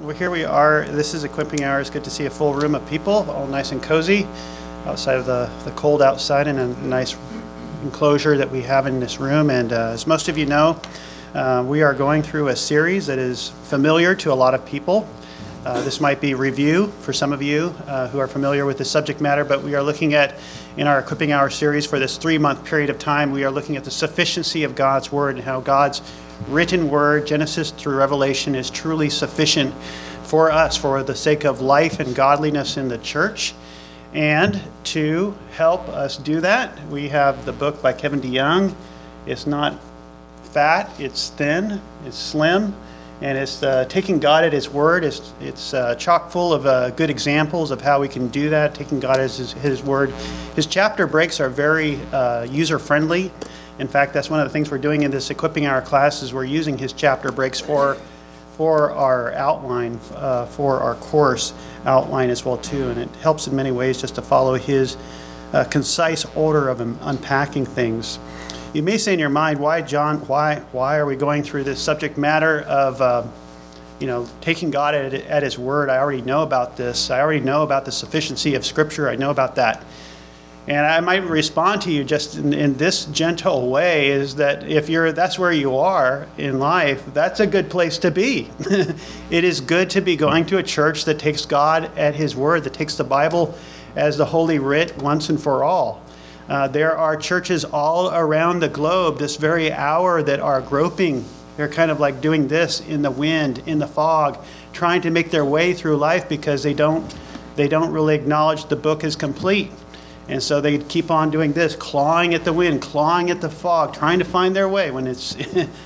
Well, here we are. This is Equipping Hour. It's good to see a full room of people, all nice and cozy, outside of the cold outside, and a nice enclosure that we have in this room. And as most of you know, we are going through a series that is familiar to a lot of people. This might be review for some of you who are familiar with the subject matter, but we are looking at, in our Equipping Hour series for this 3-month period of time, we are looking at the sufficiency of God's Word and how God's written Word, Genesis through Revelation, is truly sufficient for us for the sake of life and godliness in the church. And to help us do that, we have the book by Kevin DeYoung. It's not fat, it's thin, it's slim, and it's taking God at His Word. It's chock full of good examples of how we can do that, taking God as His Word. His chapter breaks are very user-friendly. In fact, that's one of the things we're doing in this Equipping Hour class is we're using his chapter breaks for our outline, for our course outline as well too, and it helps in many ways just to follow his concise order of unpacking things. You may say in your mind, why, John? Why are we going through this subject matter of taking God at His Word? I already know about this. I already know about the sufficiency of Scripture. I know about that. And I might respond to you just in this gentle way, is that if that's where you are in life, that's a good place to be. It is good to be going to a church that takes God at His Word, that takes the Bible as the Holy Writ once and for all. There are churches all around the globe this very hour that are groping. They're kind of like doing this in the wind, in the fog, trying to make their way through life because they don't really acknowledge the book is complete. And so they keep on doing this, clawing at the wind, clawing at the fog, trying to find their way when it's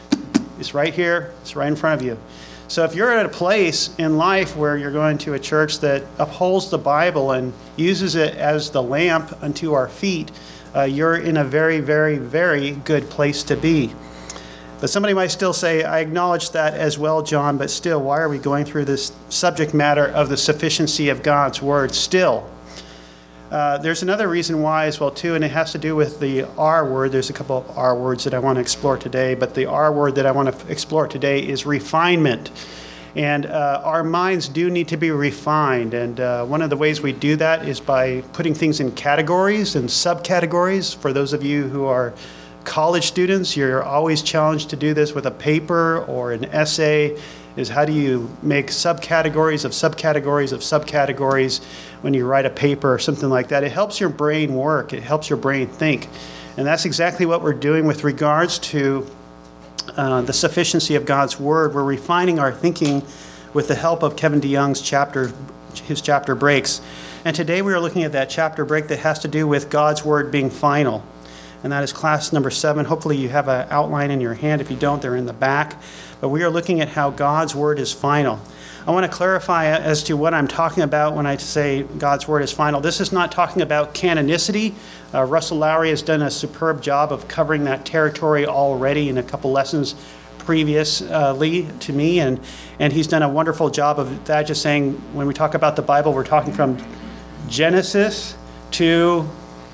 right here, it's right in front of you. So if you're at a place in life where you're going to a church that upholds the Bible and uses it as the lamp unto our feet, you're in a very, very, very good place to be. But somebody might still say, I acknowledge that as well, John, but still, why are we going through this subject matter of the sufficiency of God's Word still? There's another reason why as well too, and it has to do with the R word. There's a couple of R words that I want to explore today, but the R word that I want to explore today is refinement. And our minds do need to be refined, and one of the ways we do that is by putting things in categories and subcategories. For those of you who are college students, you're always challenged to do this with a paper or an essay, is how do you make subcategories of subcategories of subcategories when you write a paper or something like that. It helps your brain work. It helps your brain think. And that's exactly what we're doing with regards to the sufficiency of God's Word. We're refining our thinking with the help of Kevin DeYoung's his chapter breaks. And today we are looking at that chapter break that has to do with God's Word being final. And that is class number 7. Hopefully you have an outline in your hand. If you don't, they're in the back. But we are looking at how God's Word is final. I want to clarify as to what I'm talking about when I say God's Word is final. This is not talking about canonicity. Russell Lowry has done a superb job of covering that territory already in a couple lessons previously to me. And he's done a wonderful job of that, just saying when we talk about the Bible, we're talking from Genesis to...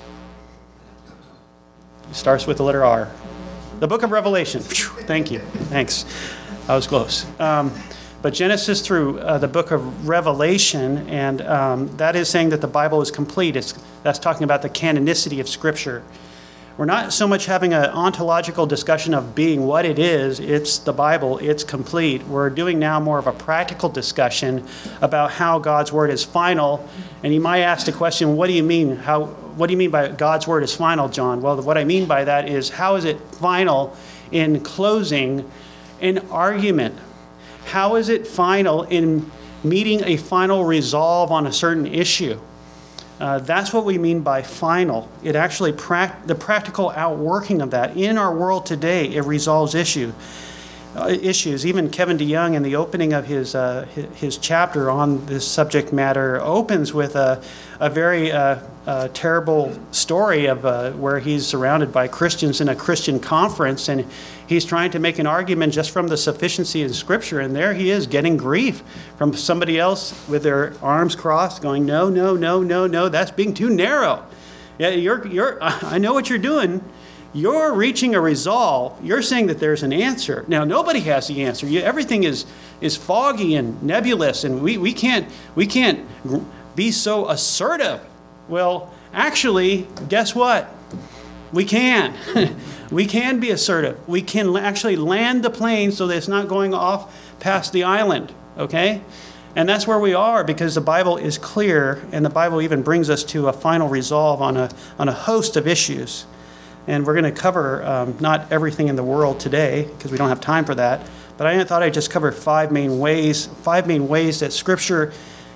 starts with the letter R. The book of Revelation. Thank you. Thanks. I was close. But Genesis through the book of Revelation, and that is saying that the Bible is complete. That's talking about the canonicity of Scripture. We're not so much having an ontological discussion of being what it is. It's the Bible. It's complete. We're doing now more of a practical discussion about how God's Word is final. And you might ask the question, what do you mean? What do you mean by God's Word is final, John? Well, what I mean by that is, how is it final in closing an argument? How is it final in meeting a final resolve on a certain issue? That's what we mean by final. It actually, the practical outworking of that in our world today, it resolves issues. Even Kevin DeYoung, in the opening of his chapter on this subject matter, opens with a very terrible story of where he's surrounded by Christians in a Christian conference, and he's trying to make an argument just from the sufficiency of Scripture, and there he is getting grief from somebody else with their arms crossed, going, no, no, no, no, no, that's being too narrow. Yeah, I know what you're doing. you're reaching a resolve. You're saying that there's an answer. Now, nobody has the answer. Everything is foggy and nebulous, and we can't be so assertive. Well, actually, guess what? We can. We can be assertive. We can actually land the plane so that it's not going off past the island, okay? And that's where we are, because the Bible is clear, and the Bible even brings us to a final resolve on a host of issues. And we're going to cover not everything in the world today, because we don't have time for that, but I thought I'd just cover five main ways that Scripture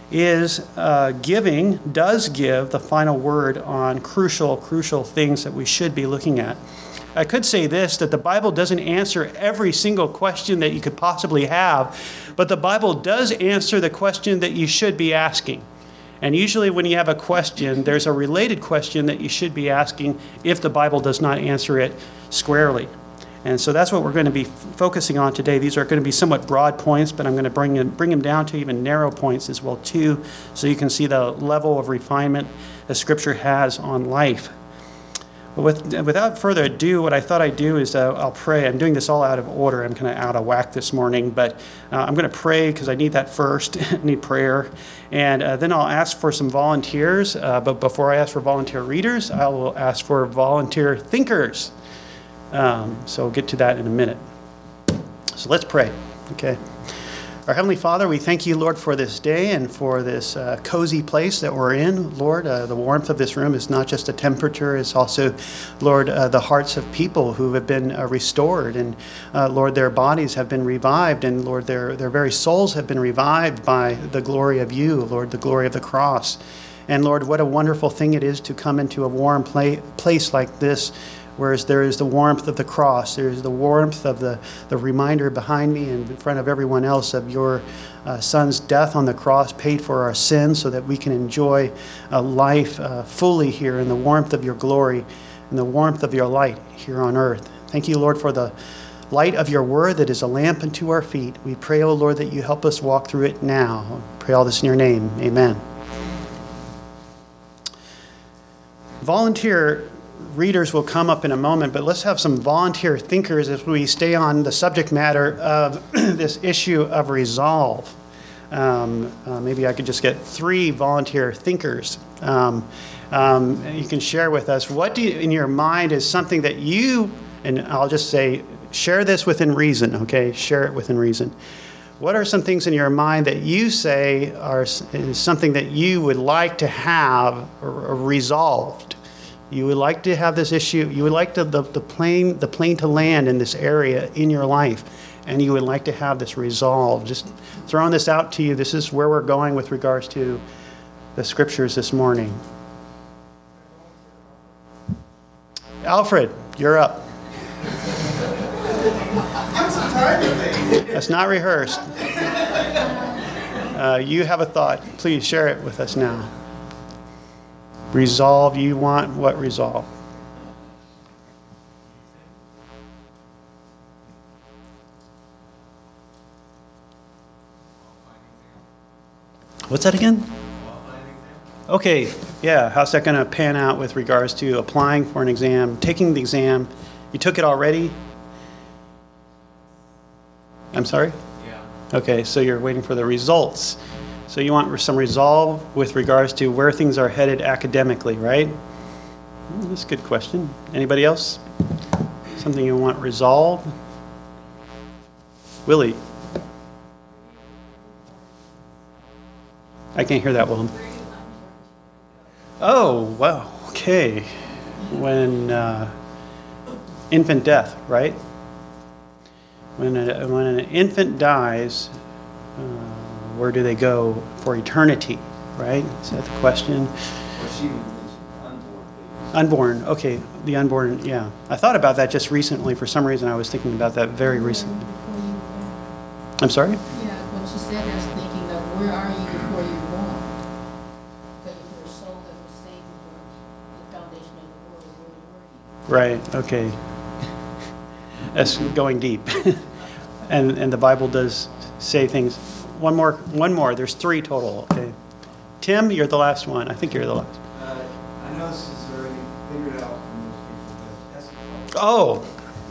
does give the final word on crucial things that we should be looking at. I could say this, that the Bible doesn't answer every single question that you could possibly have, but the Bible does answer the question that you should be asking. And usually when you have a question, there's a related question that you should be asking if the Bible does not answer it squarely. And so that's what we're going to be focusing on today. These are going to be somewhat broad points, but I'm going to bring them down to even narrow points as well too, so you can see the level of refinement that Scripture has on life. But without further ado, what I thought I'd do is I'll pray. I'm doing this all out of order. I'm kind of out of whack this morning, but I'm going to pray because I need that first. I need prayer. And then I'll ask for some volunteers. But before I ask for volunteer readers, I will ask for volunteer thinkers. So we'll get to that in a minute. So let's pray, okay? Our Heavenly Father, we thank you, Lord, for this day and for this cozy place that we're in. Lord, the warmth of this room is not just a temperature, it's also, Lord, the hearts of people who have been restored. And, Lord, their bodies have been revived. And, Lord, their very souls have been revived by the glory of you, Lord, the glory of the cross. And, Lord, what a wonderful thing it is to come into a warm place like this, whereas there is the warmth of the cross, there is the warmth of the reminder behind me and in front of everyone else of your Son's death on the cross, paid for our sins, so that we can enjoy life fully here in the warmth of your glory and the warmth of your light here on earth. Thank you, Lord, for the light of your word that is a lamp unto our feet. We pray, O Lord, that you help us walk through it now. I pray all this in your name. Amen. Volunteer readers will come up in a moment, but let's have some volunteer thinkers as we stay on the subject matter of this issue of resolve. Maybe I could just get 3 volunteer thinkers. You can share with us, what do you, in your mind, is something that you, and I'll just say, share this within reason, okay? Share it within reason. What are some things in your mind that you say is something that you would like to have resolved? You would like to have this issue, you would like the plane to land in this area in your life, and you would like to have this resolved. Just throwing this out to you, this is where we're going with regards to the Scriptures this morning. Alfred, you're up. That's not rehearsed. You have a thought. Please share it with us now. Resolve, you want what resolve? What's that again? Okay, yeah, how's that going to pan out with regards to applying for an exam, taking the exam? You took it already? I'm sorry? Yeah. Okay, so you're waiting for the results. So you want some resolve with regards to where things are headed academically, right? That's a good question. Anybody else? Something you want resolved? Willie? I can't hear that well. Oh, wow, okay. When infant death, right? When an infant dies, where do they go for eternity, right? Is that the question? Well, she mentioned unborn babies. Unborn, okay, the unborn, yeah. I thought about that just recently. For some reason, I was thinking about that very recently. I'm sorry? Yeah, when she said that, I was thinking of where are you before you're born? Because if your soul that was saved before the foundation of the world, where were you? Right, okay. That's going deep. and the Bible does say things. One more. There's 3 total, okay? Tim, you're the last one. I think you're the last. I know this is already figured out for most people, but Oh,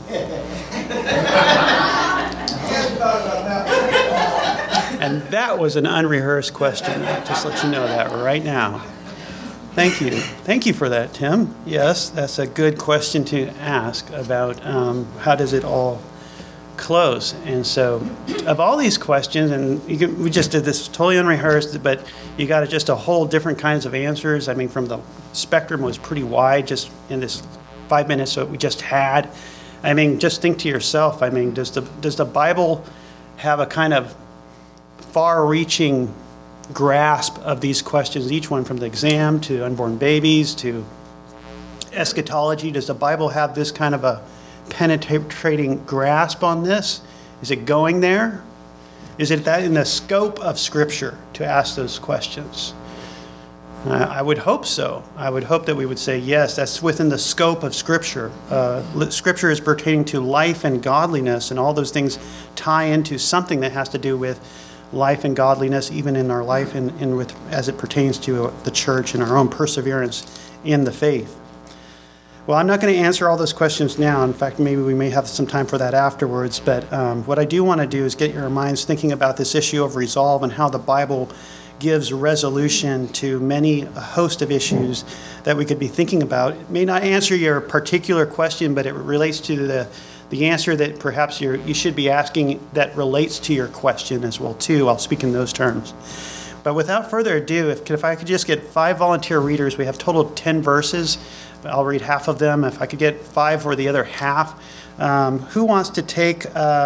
and that was an unrehearsed question. I'll just let you know that right now. Thank you. Thank you for that, Tim. Yes, that's a good question to ask about how does it all close. And so of all these questions, and we just did this totally unrehearsed, but you got just a whole different kinds of answers. I mean, from the spectrum was pretty wide just in this 5 minutes that we just had. I mean, just think to yourself, I mean, does the Bible have a kind of far-reaching grasp of these questions, each one from the exam to unborn babies to eschatology? Does the Bible have this kind of a penetrating grasp on this? Is it going there? Is it that in the scope of Scripture to ask those questions? I would hope so. I would hope that we would say, yes, that's within the scope of Scripture. Scripture is pertaining to life and godliness, and all those things tie into something that has to do with life and godliness, even in our life and with as it pertains to the church and our own perseverance in the faith. Well, I'm not going to answer all those questions now. In fact, maybe we may have some time for that afterwards. But what I do want to do is get your minds thinking about this issue of resolve and how the Bible gives resolution to a host of issues that we could be thinking about. It may not answer your particular question, but it relates to the answer that perhaps you should be asking that relates to your question as well, too. I'll speak in those terms. But without further ado, if I could just get 5 volunteer readers, we have total 10 verses. I'll read half of them. If I could get 5 or the other half. Who wants to take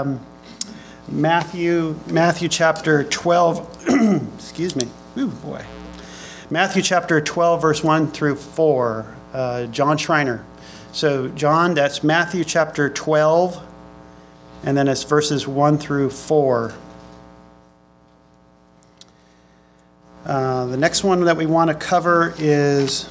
Matthew chapter 12, excuse me, ooh boy. Matthew chapter 12, verse 1 through 4, John Schreiner. So John, that's Matthew chapter 12, and then it's verses 1 through 4. The next one that we want to cover is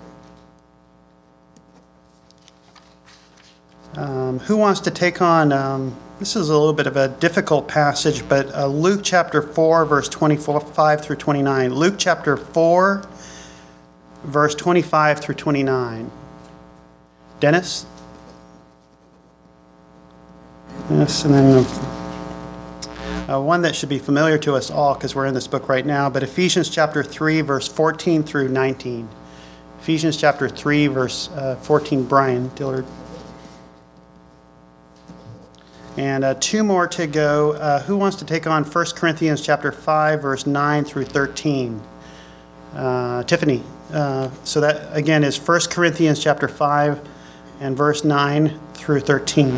who wants to take on, this is a little bit of a difficult passage, but Luke chapter 4, verse 25 through 29. Luke chapter 4, verse 25 through 29. Dennis? Yes, and then one that should be familiar to us all because we're in this book right now, but Ephesians chapter 3, verse 14 through 19. Ephesians chapter 3, verse 14, Brian Dillard. And 2 more to go. Who wants to take on 1 Corinthians chapter 5, verse 9 through 13? Tiffany. So that, again, is 1 Corinthians chapter 5 and verse 9 through 13.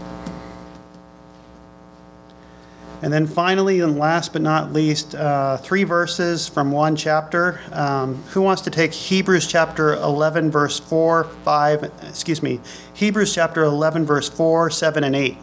And then finally, and last but not least, 3 verses from one chapter. Who wants to take Hebrews chapter 11, verse 4, 5, Hebrews chapter 11, verse 4, 7, and 8?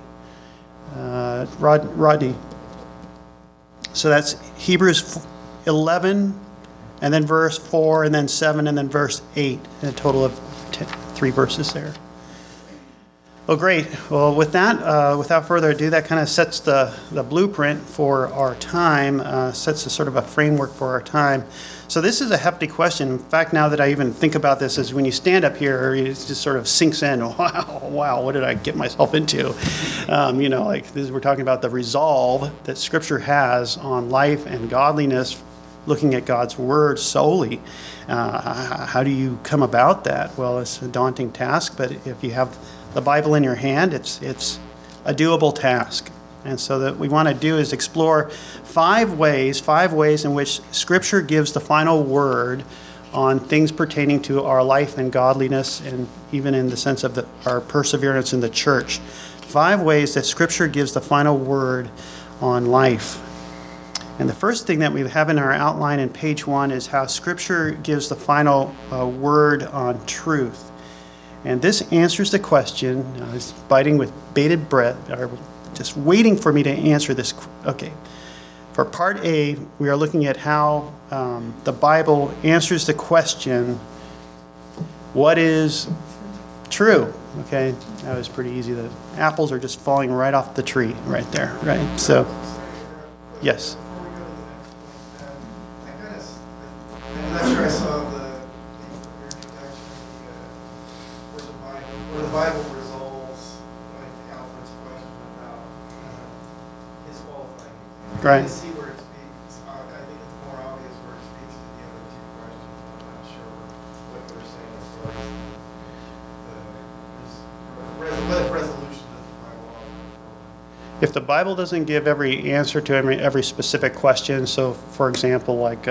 Rodney. So that's Hebrews 11, and then verse 4, and then 7, and then verse 8, and a total of 3 verses there. Well, great. Well, with that, without further ado, that kind of sets the blueprint for our time, sets a sort of a framework for our time. So this is a hefty question. In fact, now that I even think about this, is when you stand up here, it just sort of sinks in. Wow, what did I get myself into? Like this, we're talking about the resolve that Scripture has on life and godliness, looking at God's Word solely. How do you come about that? Well, it's a daunting task, but if you have the Bible in your hand, it's a doable task. And so that we want to do is explore 5 ways in which Scripture gives the final word on things pertaining to our life and godliness, and even in the sense of our perseverance in the church. 5 ways that Scripture gives the final word on life. And the first thing that we have in our outline in page 1 is how Scripture gives the final word on truth. And this answers the question. I was biting with bated breath, or just waiting for me to answer this. Okay. For part A, we are looking at how the Bible answers the question, what is true? Okay, that was pretty easy. The apples are just falling right off the tree right there, right? So, yes. I'm not sure I saw the Bible resolve Right. I see where it speaks, I think it's more obvious where it speaks to the other two questions. I'm not sure what they're saying as far as what resolution does the Bible offer? If the Bible doesn't give every answer to every specific question, so for example, like,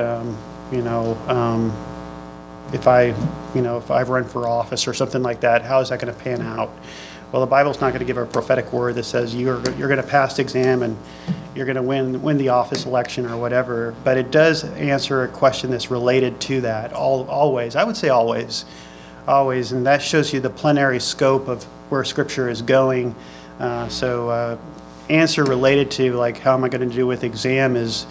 if I've run for office or something like that, how is that going to pan out? Well, the Bible's not going to give a prophetic word that says you're going to pass the exam and you're going to win the office election or whatever. But it does answer a question that's related to that. Always, I would say always, and that shows you the plenary scope of where Scripture is going. Answer related to like how am I going to do with exam is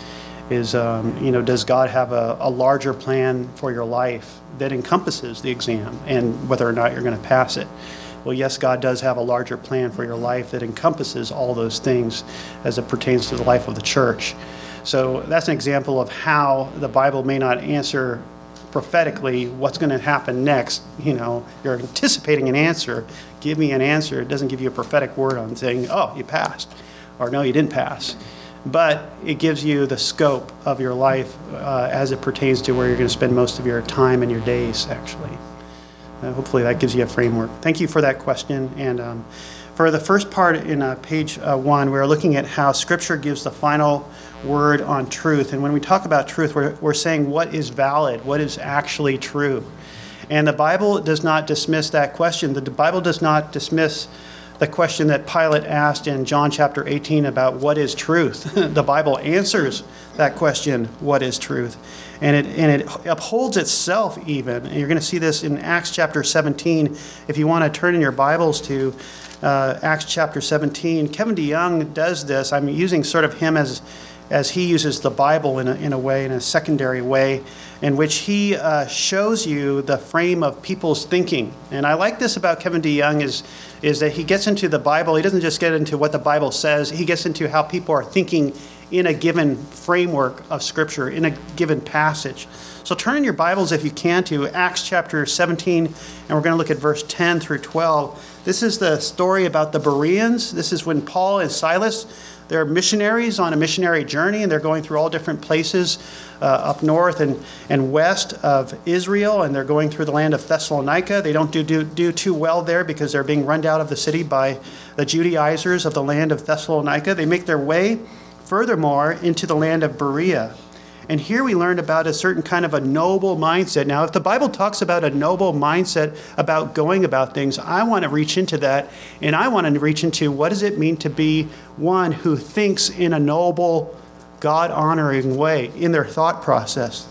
does God have a larger plan for your life that encompasses the exam and whether or not you're going to pass it? Well, yes, God does have a larger plan for your life that encompasses all those things as it pertains to the life of the church. So that's an example of how the Bible may not answer prophetically what's going to happen next. You're anticipating an answer. Give me an answer. It doesn't give you a prophetic word on saying, oh, you passed, or no, you didn't pass. But it gives you the scope of your life as it pertains to where you're going to spend most of your time and your days, actually. Hopefully that gives you a framework. Thank you for that question. And for the first part in page 1, we're looking at how Scripture gives the final word on truth. And when we talk about truth, we're saying what is valid, what is actually true. And the Bible does not dismiss that question. The Bible does not dismiss the question that Pilate asked in John chapter 18 about what is truth. The Bible answers that question, what is truth? And it upholds itself even. And you're going to see this in Acts chapter 17. If you want to turn in your Bibles to Acts chapter 17, Kevin DeYoung does this. I'm using sort of him as he uses the Bible in a secondary way, in which he shows you the frame of people's thinking. And I like this about Kevin DeYoung is that he gets into the Bible. He doesn't just get into what the Bible says. He gets into how people are thinking in a given framework of Scripture, in a given passage. So turn in your Bibles, if you can, to Acts chapter 17, and we're going to look at verse 10 through 12. This is the story about the Bereans. This is when Paul and Silas, they're missionaries on a missionary journey, and they're going through all different places up north and west of Israel, and they're going through the land of Thessalonica. They don't do too well there because they're being run out of the city by the Judaizers of the land of Thessalonica. They make their way, furthermore, into the land of Berea. And here we learned about a certain kind of a noble mindset. Now, if the Bible talks about a noble mindset about going about things, I want to reach into that, and I want to reach into what does it mean to be one who thinks in a noble, God-honoring way in their thought process.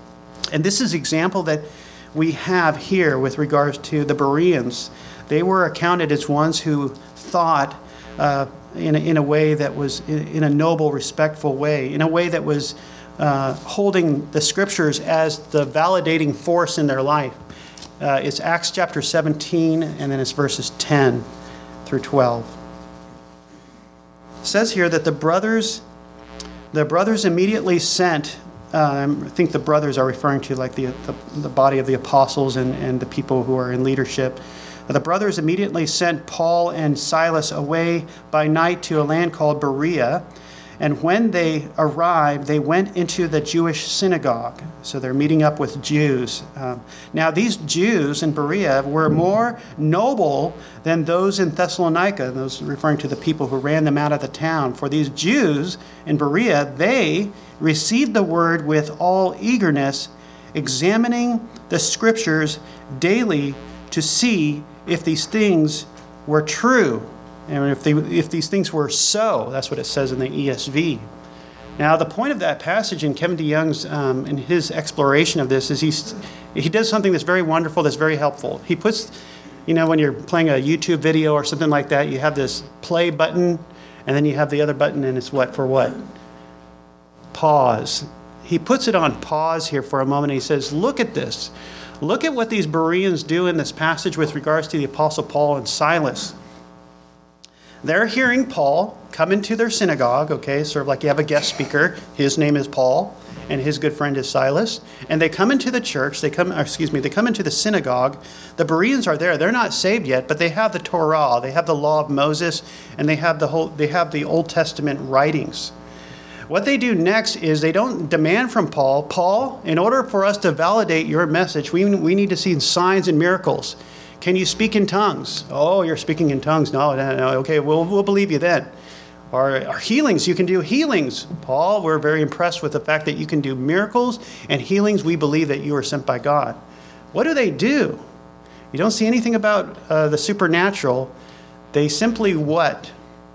And this is an example that we have here with regards to the Bereans. They were accounted as ones who thought in a way that was in a noble, respectful way, in a way that was holding the Scriptures as the validating force in their life. It's Acts chapter 17, and then it's verses 10 through 12. It says here that the brothers immediately sent, I think the brothers are referring to like the body of the apostles and the people who are in leadership. The brothers immediately sent Paul and Silas away by night to a land called Berea. And when they arrived, they went into the Jewish synagogue. So they're meeting up with Jews. Now, these Jews in Berea were more noble than those in Thessalonica, those referring to the people who ran them out of the town. For these Jews in Berea, they received the word with all eagerness, examining the Scriptures daily to see if these things were true. And if these things were so, that's what it says in the ESV. Now, the point of that passage in Kevin DeYoung's, in his exploration of this, is he does something that's very wonderful, that's very helpful. He puts, when you're playing a YouTube video or something like that, you have this play button, and then you have the other button, and it's what? Pause. He puts it on pause here for a moment, and he says, look at this. Look at what these Bereans do in this passage with regards to the Apostle Paul and Silas. They're hearing Paul come into their synagogue, okay, sort of like you have a guest speaker. His name is Paul, and his good friend is Silas. And they come into the church, they come into the synagogue. The Bereans are there. They're not saved yet, but they have the Torah, they have the law of Moses, and they have the Old Testament writings. What they do next is they don't demand from Paul, Paul, in order for us to validate your message, we need to see signs and miracles. Can you speak in tongues? Oh, you're speaking in tongues. No. Okay, we'll believe you then. Or healings, you can do healings. Paul, we're very impressed with the fact that you can do miracles and healings. We believe that you are sent by God. What do? You don't see anything about the supernatural. They simply what?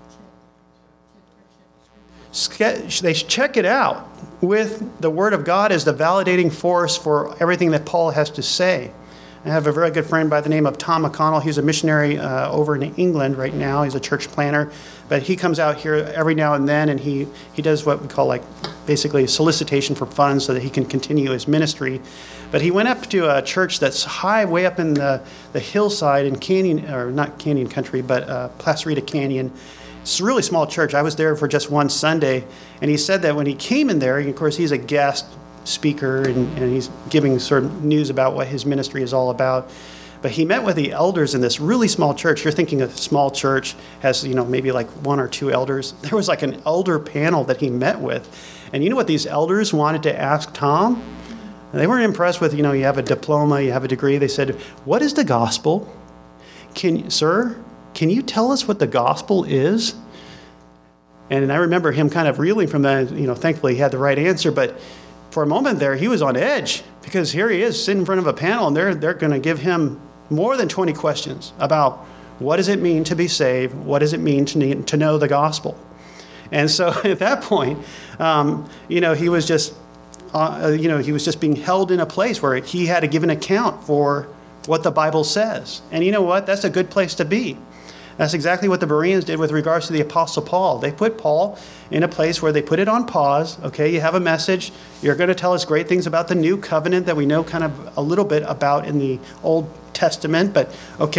They check it out with the Word of God as the validating force for everything that Paul has to say. I have a very good friend by the name of Tom McConnell. He's a missionary over in England right now. He's a church planner. But he comes out here every now and then, and he does what we call basically a solicitation for funds so that he can continue his ministry. But he went up to a church that's high, way up in the hillside in Canyon, or not Canyon Country, but Placerita Canyon. It's a really small church. I was there for just one Sunday, and he said that when he came in there, of course, he's a guest speaker, and he's giving sort of news about what his ministry is all about. But he met with the elders in this really small church. You're thinking a small church has, maybe like one or two elders. There was like an elder panel that he met with. And you know what these elders wanted to ask Tom? They weren't impressed with, you have a diploma, you have a degree. They said, what is the gospel? Sir, can you tell us what the gospel is? And I remember him kind of reeling from that. Thankfully he had the right answer. But for a moment there, he was on edge because here he is sitting in front of a panel, and they're going to give him more than 20 questions about what does it mean to be saved? What does it mean to know the gospel? And so at that point, he was just, he was just being held in a place where he had to give an account for what the Bible says. And you know what? That's a good place to be. That's exactly what the Bereans did with regards to the Apostle Paul. They put Paul in a place where they put it on pause. Okay, you have a message. You're going to tell us great things about the new covenant that we know kind of a little bit about in the Old Testament. But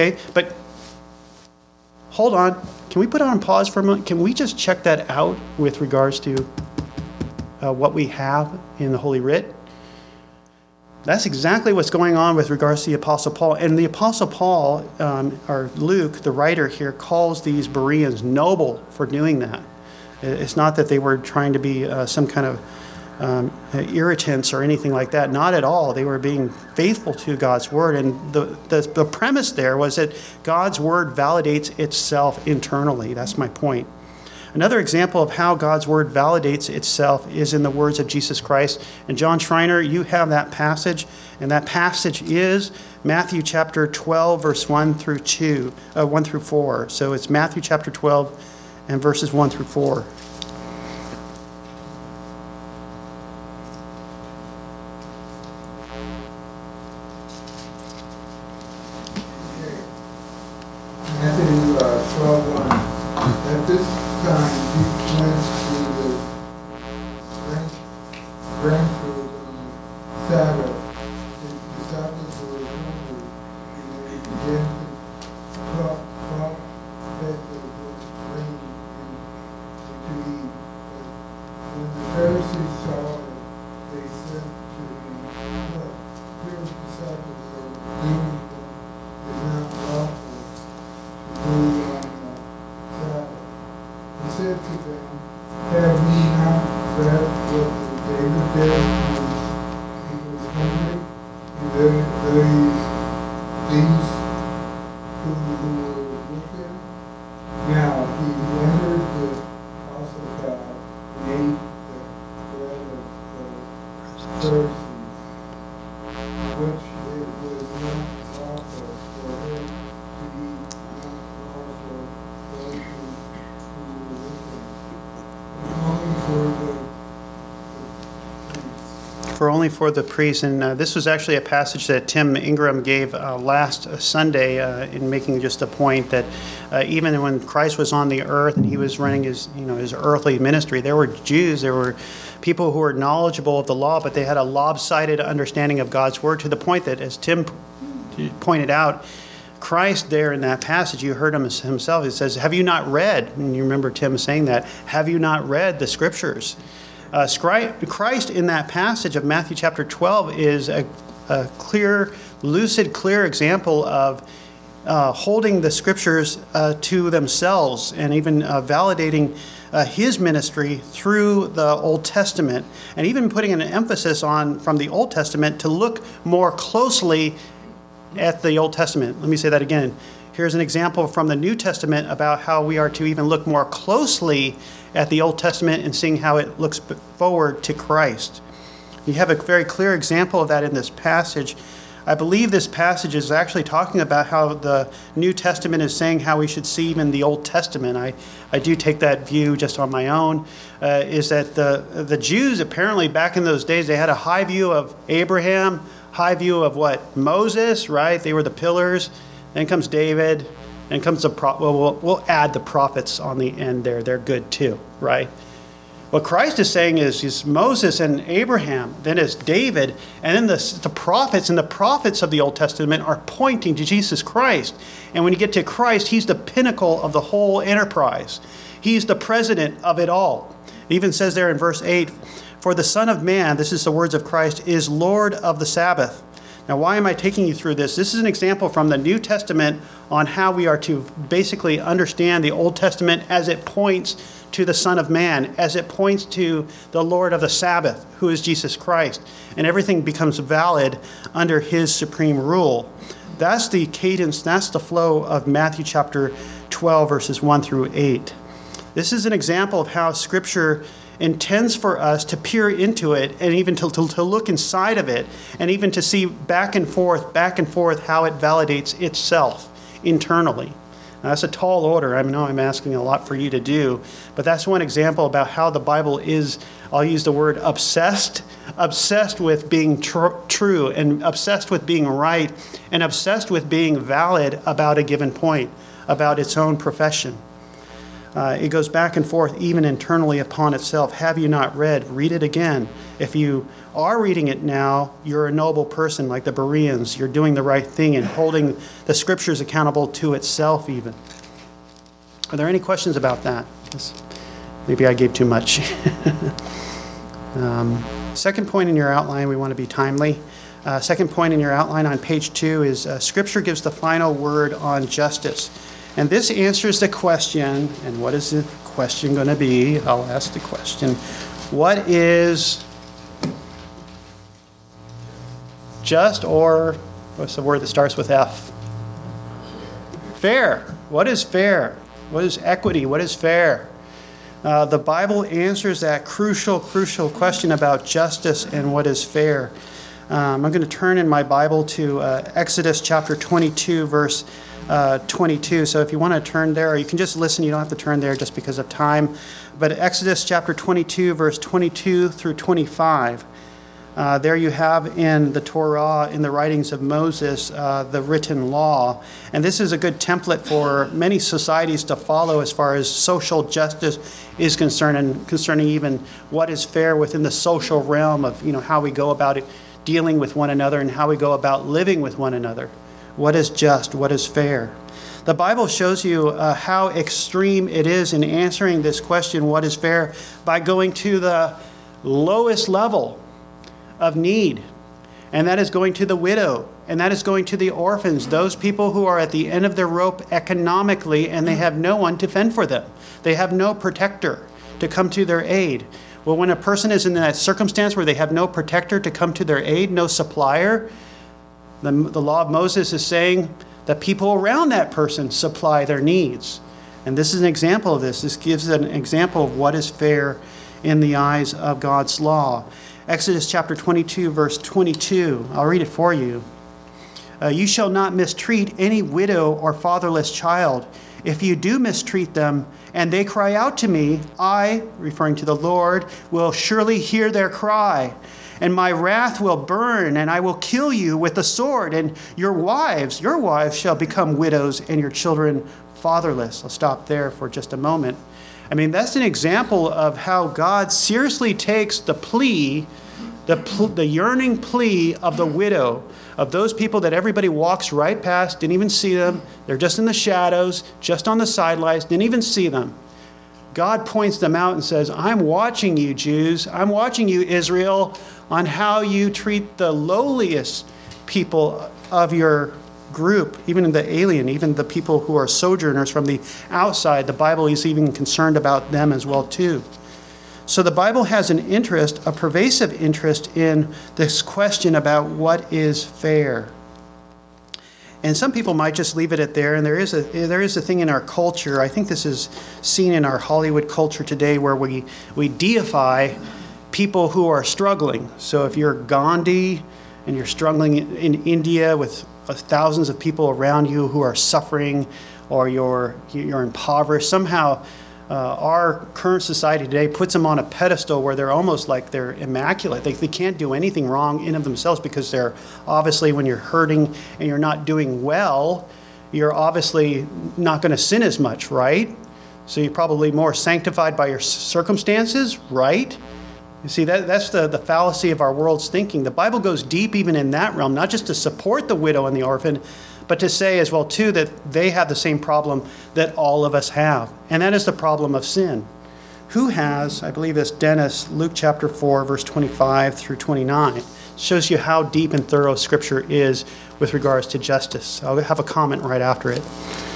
hold on. Can we put it on pause for a moment? Can we just check that out with regards to what we have in the Holy Writ? That's exactly what's going on with regards to the Apostle Paul. And the Apostle Paul, or Luke, the writer here, calls these Bereans noble for doing that. It's not that they were trying to be some kind of irritants or anything like that. Not at all. They were being faithful to God's word. And the premise there was that God's word validates itself internally. That's my point. Another example of how God's word validates itself is in the words of Jesus Christ. And John Schreiner, you have that passage, and that passage is Matthew chapter 12, verse 1 through 4. So it's Matthew chapter 12 and verses 1 through 4. Matthew 12:1. At this time, he went to the Brentford on the Sabbath. His disciples were hungry, and they began to pluck bits of grain and to eat. But when the Pharisees saw it, they said to him, "Look, your disciples are doing what is not lawful to do on the Sabbath." He said to them, "Have ye not read what David did when he was hungry, and these who were with him? Now he entered the house of God and ate the bread of the Pharisees, which it was not lawful for him to eat, not lawful those who were with him, but only for the priests." For only for the priests. And this was actually a passage that Tim Ingram gave last Sunday in making just a point that even when Christ was on the earth and he was running his earthly ministry, there were Jews, there were people who were knowledgeable of the law, but they had a lopsided understanding of God's word, to the point that, as Tim pointed out, Christ there in that passage, you heard him himself, he says, "Have you not read?" And you remember Tim saying that, "Have you not read the scriptures?" Christ in that passage of Matthew chapter 12 is a clear, lucid, clear example of holding the scriptures to themselves and even validating his ministry through the Old Testament, and even putting an emphasis on, from the Old Testament, to look more closely at the Old Testament. Let me say that again. Here's an example from the New Testament about how we are to even look more closely at the Old Testament and seeing how it looks forward to Christ. You have a very clear example of that in this passage. I believe this passage is actually talking about how the New Testament is saying how we should see even the Old Testament. I do take that view just on my own, is that the Jews apparently back in those days, they had a high view of Abraham, high view of what? Moses, right? They were the pillars. Then comes David, then comes the we'll add the prophets on the end there. They're good too, right? What Christ is saying is Moses and Abraham, then is David, and then the prophets, and the prophets of the Old Testament are pointing to Jesus Christ. And when you get to Christ, he's the pinnacle of the whole enterprise. He's the president of it all. It even says there in verse 8, "For the Son of Man," this is the words of Christ, "is Lord of the Sabbath." Now, why am I taking you through this? This is an example from the New Testament on how we are to basically understand the Old Testament as it points to the Son of Man, as it points to the Lord of the Sabbath, who is Jesus Christ. And everything becomes valid under his supreme rule. That's the cadence, that's the flow of Matthew chapter 12, verses 1 through 8. This is an example of how Scripture intends for us to peer into it, and even to look inside of it, and even to see back and forth how it validates itself internally. Now, that's a tall order. I know I'm asking a lot for you to do, but that's one example about how the Bible is, I'll use the word obsessed with being true, and obsessed with being right, and obsessed with being valid about a given point, about its own profession. It goes back and forth even internally upon itself. Have you not read? Read it again. If you are reading it now, you're a noble person like the Bereans. You're doing the right thing and holding the Scriptures accountable to itself even. Are there any questions about that? Maybe I gave too much. Second point in your outline, we want to be timely. Second point in your outline on page 2 is Scripture gives the final word on justice. And this answers the question, and what is the question going to be? I'll ask the question. What is just, or what's the word that starts with F? Fair. What is fair? What is equity? What is fair? The Bible answers that crucial question about justice and what is fair. I'm going to turn in my Bible to Exodus chapter 22, verse 22. So if you want to turn there, or you can just listen, you don't have to turn there just because of time. But Exodus chapter 22, verse 22 through 25. There you have in the Torah, in the writings of Moses, the written law. And this is a good template for many societies to follow as far as social justice is concerned, and concerning even what is fair within the social realm of, how we go about it, dealing with one another, and how we go about living with one another. What is just? What is fair? The Bible shows you how extreme it is in answering this question, what is fair, by going to the lowest level of need. And that is going to the widow. And that is going to the orphans, those people who are at the end of their rope economically, and they have no one to fend for them. They have no protector to come to their aid. Well, when a person is in that circumstance where they have no protector to come to their aid, no supplier, the law of Moses is saying that people around that person supply their needs. And this is an example of this. This gives an example of what is fair in the eyes of God's law. Exodus chapter 22, verse 22. I'll read it for you. You shall not mistreat any widow or fatherless child. If you do mistreat them, and they cry out to me, I, referring to the Lord, will surely hear their cry. And my wrath will burn, and I will kill you with the sword, and your wives shall become widows, and your children fatherless. I'll stop there for just a moment. I mean, that's an example of how God seriously takes the plea, the yearning plea of the widow, of those people that everybody walks right past, didn't even see them. They're just in the shadows, just on the sidelines, didn't even see them. God points them out and says, I'm watching you, Jews. I'm watching you, Israel, on how you treat the lowliest people of your group, even the alien, even the people who are sojourners from the outside, the Bible is even concerned about them as well too. So the Bible has an interest, a pervasive interest in this question about what is fair. And some people might just leave it at there, and there is a thing in our culture, I think this is seen in our Hollywood culture today, where we deify people who are struggling. So if you're Gandhi and you're struggling in India with thousands of people around you who are suffering, or you're impoverished, somehow our current society today puts them on a pedestal where they're almost like they're immaculate. They can't do anything wrong in of themselves, because they're obviously, when you're hurting and you're not doing well, you're obviously not going to sin as much, right? So you're probably more sanctified by your circumstances, right? You see, that's the fallacy of our world's thinking. The Bible goes deep even in that realm, not just to support the widow and the orphan, but to say as well too that they have the same problem that all of us have, and that is the problem of sin. Who has, I believe it's Dennis, Luke chapter 4, verse 25 through 29, shows you how deep and thorough Scripture is with regards to justice. I'll have a comment right after it.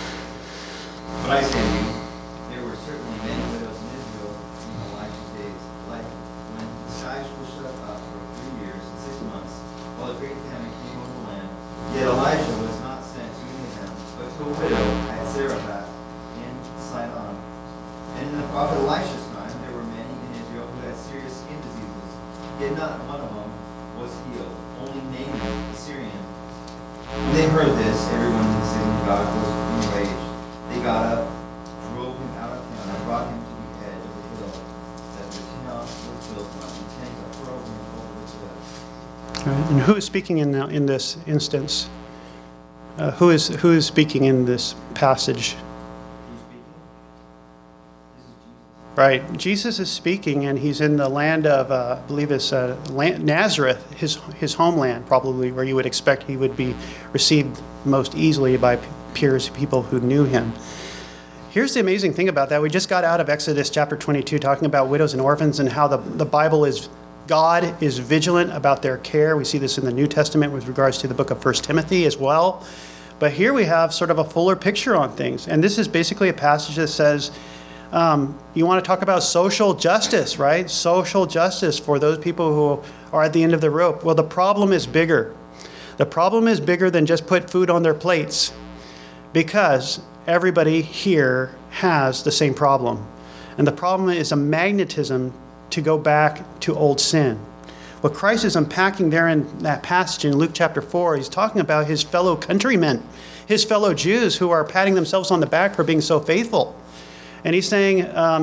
But I say to you, there were certainly many widows in Israel in Elijah's days, like when the skies were shut up for 3 years and 6 months, while a great famine came over the land. Yet Elijah was not sent to any of them, but to a widow at Zarephath in Sidon. And in the prophet Elisha's time, there were many in Israel who had serious skin diseases, yet not one of them was healed, only Naaman the Syrian. When they heard this, everyone in the city of God was enraged. They got up, drove him out of town, and brought him to the edge of the hill that the town was built on, intending to hurl him over the cliff. All right, and who is speaking in this instance? Who is speaking in this passage? Who's speaking? This is Jesus. Right, Jesus is speaking, and he's in the land of, I believe it's Nazareth, his homeland, probably where you would expect he would be received most easily by peers, people who knew him. Here's the amazing thing about that. We just got out of Exodus chapter 22 talking about widows and orphans and how the Bible is, God is vigilant about their care. We see this in the New Testament with regards to the book of 1 Timothy as well. But here we have sort of a fuller picture on things. And this is basically a passage that says, you want to talk about social justice, right? Social justice for those people who are at the end of the rope. Well, the problem is bigger. The problem is bigger than just put food on their plates, because everybody here has the same problem. And the problem is a magnetism to go back to old sin. What Christ is unpacking there in that passage in Luke chapter 4, he's talking about his fellow countrymen, his fellow Jews who are patting themselves on the back for being so faithful. And he's saying,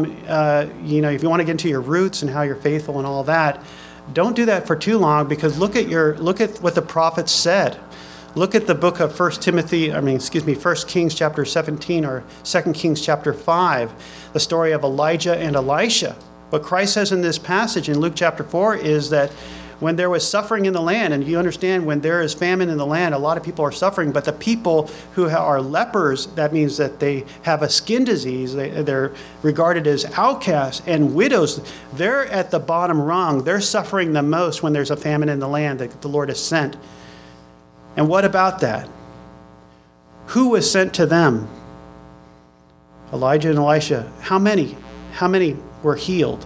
if you want to get into your roots and how you're faithful and all that, don't do that for too long, because look at what the prophets said. Look at the book of 1 Kings chapter 17 or 2 Kings chapter 5, the story of Elijah and Elisha. What Christ says in this passage in Luke chapter 4 is that when there was suffering in the land, and you understand when there is famine in the land, a lot of people are suffering, but the people who are lepers, that means that they have a skin disease, they're regarded as outcasts, and widows, they're at the bottom rung. They're suffering the most when there's a famine in the land that the Lord has sent. And what about that? Who was sent to them? Elijah and Elisha. How many? How many were healed?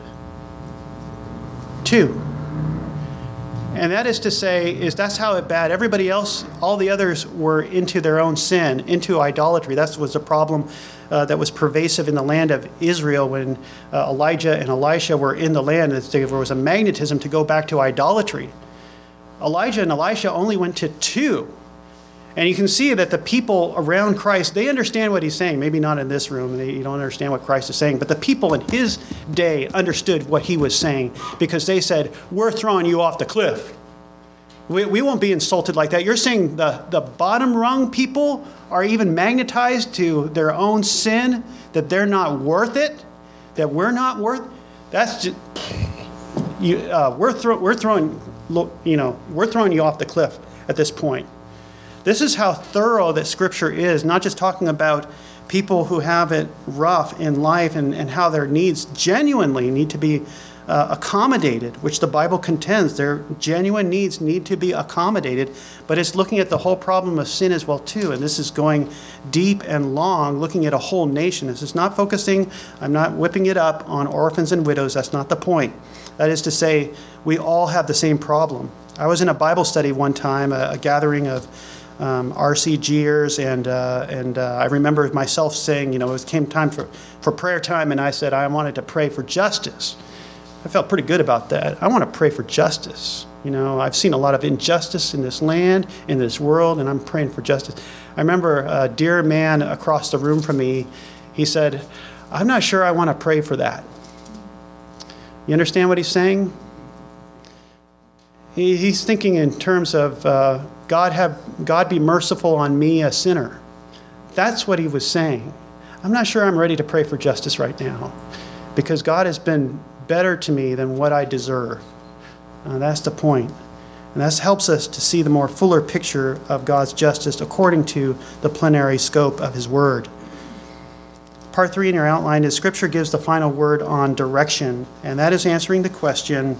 2. And that is to say, that's how it bad. Everybody else, all the others were into their own sin, into idolatry. That was a problem that was pervasive in the land of Israel when Elijah and Elisha were in the land. There was a magnetism to go back to idolatry. Elijah and Elisha only went to 2. And you can see that the people around Christ, they understand what he's saying. Maybe not in this room, you don't understand what Christ is saying, but the people in his day understood what he was saying, because they said, we're throwing you off the cliff. We won't be insulted like that. You're saying the bottom rung people are even magnetized to their own sin, that they're not worth it, that we're not worth. That's just, we're throwing you off the cliff at this point. This is how thorough that Scripture is, not just talking about people who have it rough in life and how their needs genuinely need to be accommodated, which the Bible contends. Their genuine needs need to be accommodated, but it's looking at the whole problem of sin as well too. And this is going deep and long, looking at a whole nation. This is not focusing, I'm not whipping it up on orphans and widows. That's not the point. That is to say, we all have the same problem. I was in a Bible study one time, a gathering of RCGers, and I remember myself saying, it came time for prayer time, and I said I wanted to pray for justice. I felt pretty good about that. I want to pray for justice. I've seen a lot of injustice in this land, in this world, and I'm praying for justice. I remember a dear man across the room from me, he said, I'm not sure I want to pray for that. You understand what he's saying? He's thinking in terms of God be merciful on me, a sinner. That's what he was saying. I'm not sure I'm ready to pray for justice right now, because God has been better to me than what I deserve. That's the point. And that helps us to see the more fuller picture of God's justice according to the plenary scope of his word. Part 3 in your outline is Scripture gives the final word on direction, and that is answering the question,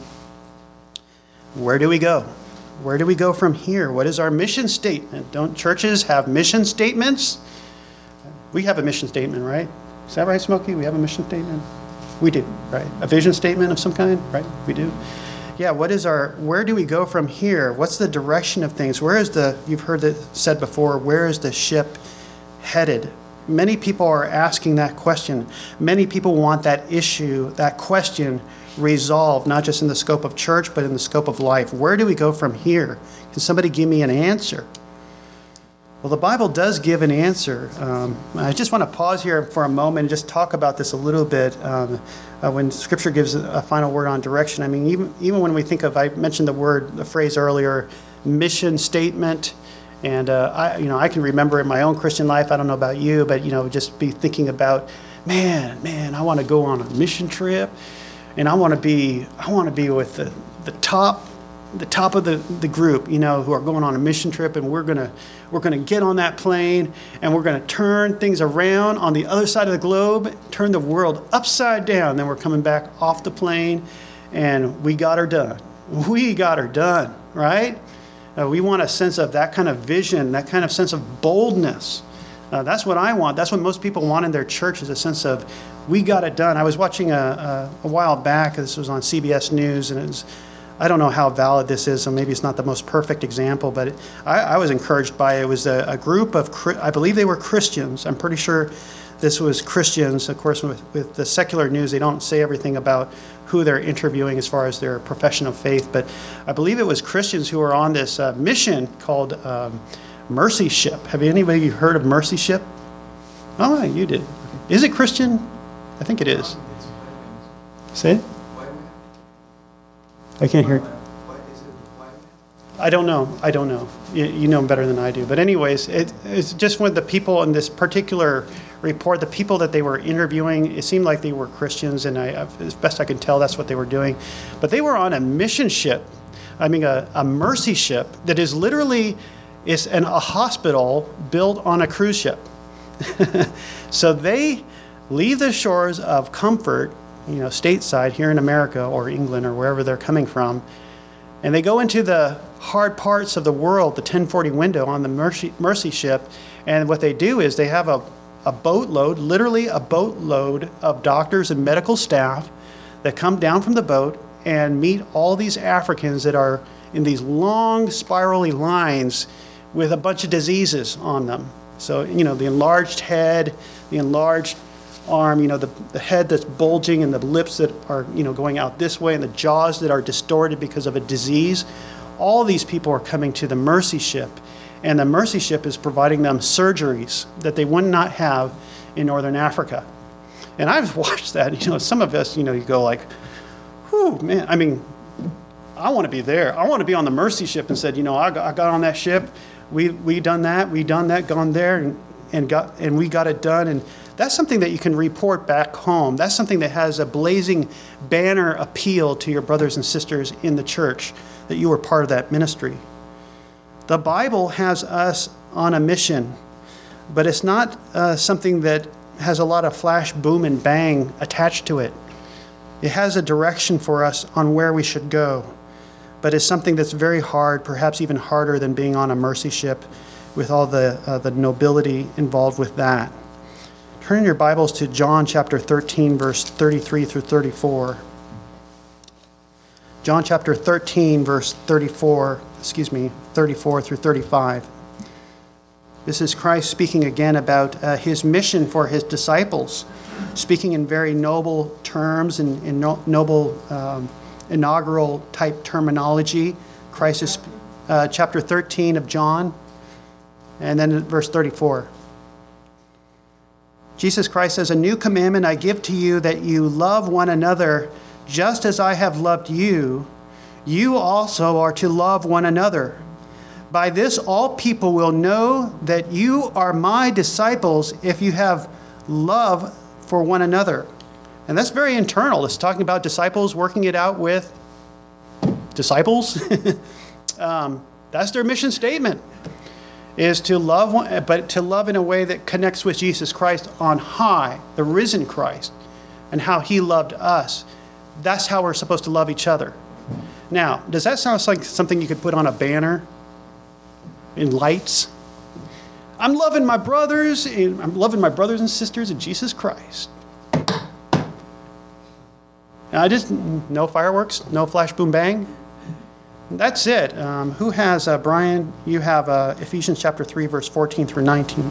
where do we go? Where do we go from here? What is our mission statement? Don't churches have mission statements? We have a mission statement, right? Is that right, Smokey? We have a mission statement? We do, right? A vision statement of some kind, right? We do. Yeah, where do we go from here? What's the direction of things? You've heard it said before, where is the ship headed? Many people are asking that question. Many people want that issue, that question resolved, not just in the scope of church, but in the scope of life. Where do we go from here? Can somebody give me an answer? Well, the Bible does give an answer. I just want to pause here for a moment and just talk about this a little bit. When Scripture gives a final word on direction, I mean, even when we think of, I mentioned the phrase earlier, mission statement. And I can remember in my own Christian life, I don't know about you, but just be thinking about, man, I want to go on a mission trip, and I want to be with the top of the group, who are going on a mission trip, and we're gonna get on that plane, and we're gonna turn things around on the other side of the globe, turn the world upside down. Then we're coming back off the plane, and we got her done. We got her done, right? We want a sense of that kind of vision, that kind of sense of boldness. That's what I want. That's what most people want in their church, is a sense of, we got it done. I was watching a while back, this was on CBS News, and I don't know how valid this is, so maybe it's not the most perfect example, but I was encouraged by it. It was a group of, I believe they were Christians. I'm pretty sure this was Christians. Of course, with the secular news, they don't say everything about who they're interviewing as far as their profession of faith, but I believe it was Christians who were on this mission called Mercy Ship. Have anybody heard of Mercy Ship? Oh, you did. Is it Christian? I think it is. Say it? I can't hear. I don't know. You know better than I do. But anyways, it's just when the people in this particular report, the people that they were interviewing, it seemed like they were Christians, and as best I can tell, that's what they were doing. But they were on a mission ship, a mercy ship that is literally a hospital built on a cruise ship. So they leave the shores of comfort, stateside here in America or England or wherever they're coming from, and they go into the hard parts of the world, the 1040 window on the Mercy ship, and what they do is they have a boatload, literally a boatload of doctors and medical staff that come down from the boat and meet all these Africans that are in these long spirally lines with a bunch of diseases on them. So, the enlarged head, the enlarged arm, the head that's bulging, and the lips that are, going out this way, and the jaws that are distorted because of a disease. All these people are coming to the Mercy ship, and the Mercy ship is providing them surgeries that they would not have in Northern Africa. And I've watched that, some of us, you go like, whew, man, I want to be there. I want to be on the Mercy ship and said, I got on that ship, we done that, gone there, and we got it done. And that's something that you can report back home. That's something that has a blazing banner appeal to your brothers and sisters in the church, that you were part of that ministry. The Bible has us on a mission, but it's not something that has a lot of flash, boom, and bang attached to it. It has a direction for us on where we should go, but it's something that's very hard, perhaps even harder than being on a mercy ship with all the nobility involved with that. Turn in your Bibles to John chapter 13, verse 33 through 34. John chapter 13, verse 34 through 35. This is Christ speaking again about his mission for his disciples, speaking in very noble terms and in noble inaugural type terminology. Christ is chapter 13 of John, and then verse 34. Jesus Christ says, "A new commandment I give to you, that you love one another just as I have loved you. You also are to love one another. By this all people will know that you are my disciples if you have love for one another." And that's very internal. It's talking about disciples working it out with disciples. That's their mission statement, is to love one, but to love in a way that connects with Jesus Christ on high, the risen Christ, and how he loved us. That's how we're supposed to love each other. Now, does that sound like something you could put on a banner in lights? I'm loving my brothers and sisters in Jesus Christ. Now, no fireworks, no flash, boom, bang. That's it. Who has, Brian, you have Ephesians chapter 3, verse 14 through 19.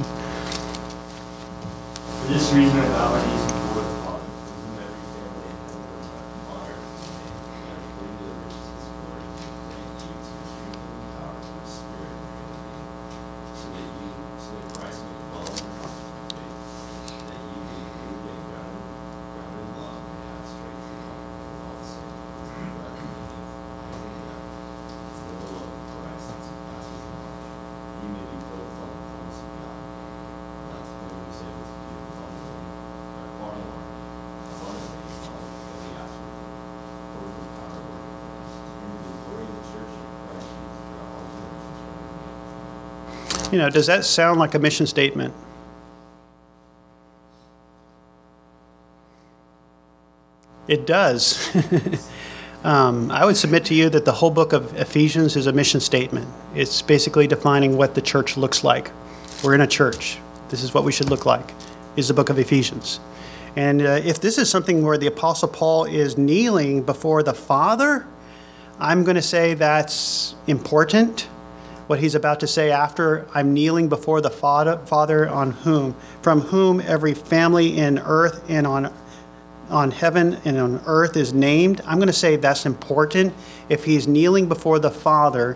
For this reason I bow my knees before the Father, from whom every family in heaven and earth honor and name, and according to the riches of his glory, grant you to be strengthened in power through his Spirit in your inner being, so that Christ may dwell in your hearts through faith, that you being rooted and grounded in love, may have strength to comprehend all the same, the breadth and the length, the height and depth, the love of Christ that surpasses knowledge. You may be filled with all the fullness of God. Not to him who is able to do abundantly, or far more, abundantly, than all that we ask for, according to the power working in us. To him be the glory in the church and in Christ Jesus throughout all generations, forever and ever. You know, does that sound like a mission statement? It does. I would submit to you that the whole book of Ephesians is a mission statement. It's basically defining what the church looks like. We're in a church. This is what we should look like, is the book of Ephesians. And if this is something where the Apostle Paul is kneeling before the Father, I'm going to say that's important. What he's about to say after, I'm kneeling before the Father from whom every family in earth and on heaven and on earth is named. I'm going to say that's important. If he's kneeling before the Father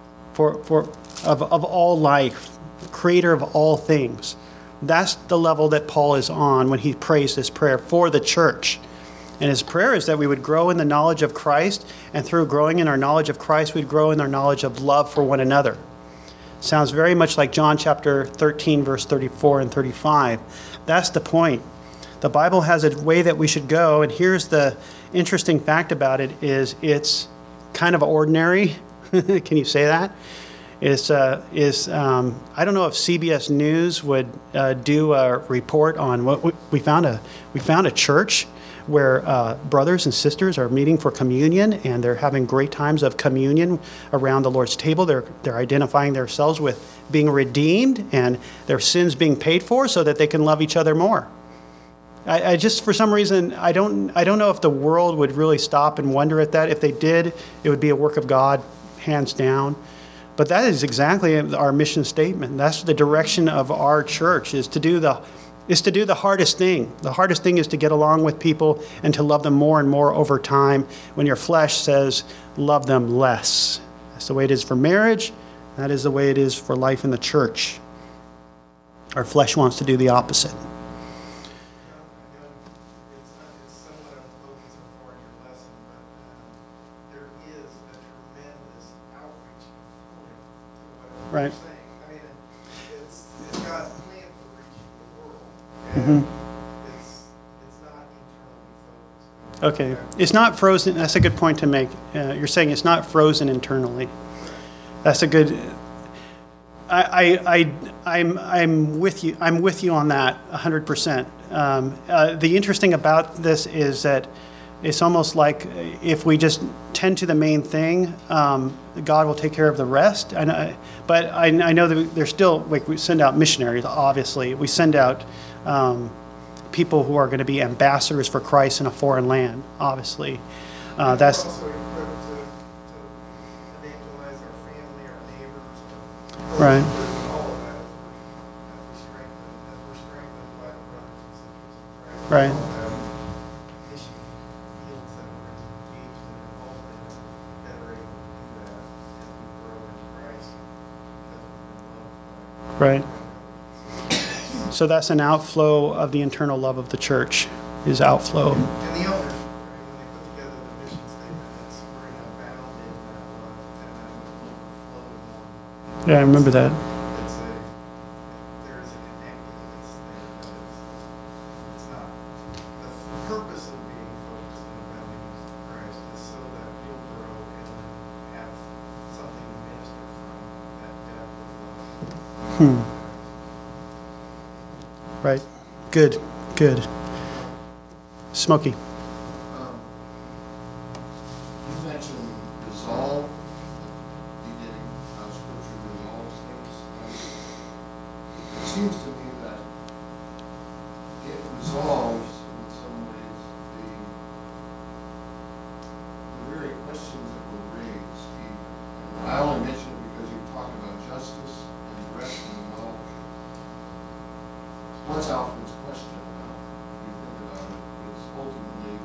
of all life, creator of all things, that's the level that Paul is on when he prays this prayer for the church. And his prayer is that we would grow in the knowledge of Christ, and through growing in our knowledge of Christ, we'd grow in our knowledge of love for one another. Sounds very much like John chapter 13, verse 34 and 35. That's the point. The Bible has a way that we should go, and here's the interesting fact about it is it's kind of ordinary. Can you say that? I don't know if CBS News would do a report on what we found a church where brothers and sisters are meeting for communion, and they're having great times of communion around the Lord's table. They're identifying themselves with being redeemed and their sins being paid for so that they can love each other more. I just, for some reason, I don't know if the world would really stop and wonder at that. If they did, it would be a work of God, hands down. But that is exactly our mission statement. That's the direction of our church, is to do the hardest thing. The hardest thing is to get along with people and to love them more and more over time when your flesh says, love them less. That's the way it is for marriage. That is the way it is for life in the church. Our flesh wants to do the opposite. It's somewhat unspoken so far in your lesson, but there is a tremendous outreach component to what Right. you're saying. I mean, it's God's plan for reaching the world, and it's not internally focused. Okay. It's not frozen. That's a good point to make. You're saying it's not frozen internally. That's a good. I'm with you. I'm with you on that 100%. The interesting about this is that it's almost like if we just tend to the main thing, God will take care of the rest. But I know that there's still, like, we send out missionaries, obviously. We send out people who are going to be ambassadors for Christ in a foreign land, obviously. That's We're also equipped to evangelize our family, our neighbors. Right. All of that as we're strengthened by the brothers and sisters of Christ. Right. All have mission fields that we're engaged in and involved in, and better able to do that as we grow in Christ because we've been loved by right. So that's an outflow of the internal love of the church, is outflow. And the elders, right, when they put together the mission statement, it's we're going to abound in that love and that overflow more. Yeah, I remember that. It's there is a connectedness there that it's not. The purpose of being focused on abounding in Christ is so that you'll grow and have something to minister from that depth of love. Right. Good. Good. Smokey. You mentioned resolve, beginning how Scripture resolves things. It seems to me that it resolves, in some ways, the very questions that were raised. And I only mention it because you talk about justice and direction and all. What's Alfred's question about? If you think about it, it's ultimately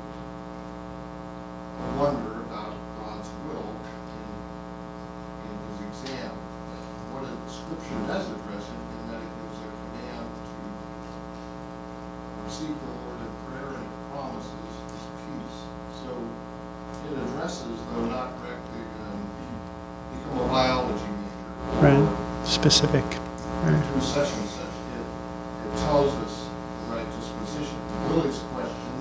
a wonder about God's will in his exam. What Scripture does address it in that it gives a command to seek the Lord in prayer, and it promises his peace. So it addresses, though not directly, become a biology major. Right. Specific. Right. Do such and such. It tells us the right disposition. Willie's question,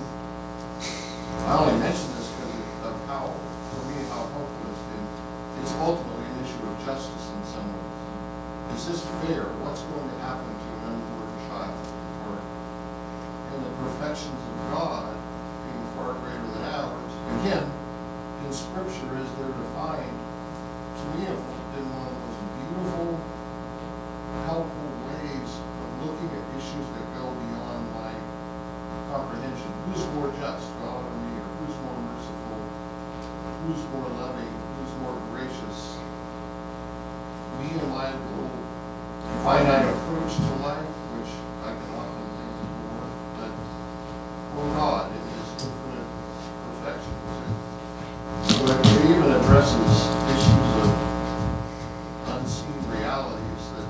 I only mention this because of how, for me, how helpful it's been. It's ultimately an issue of justice in some ways. Is this fair? What's going to happen to an unborn child? And the perfections of God being far greater than ours. Again, in Scripture, as they're defined, to me, have been one of the most beautiful, helpful ways of looking at issues that go beyond my comprehension. Who's more just, God or me? Or who's more merciful? Who's more loving? Who's more gracious? Me and my little finite approach to life, which I can often think is more, but God in his infinite perfections. So it even addresses issues of unseen realities that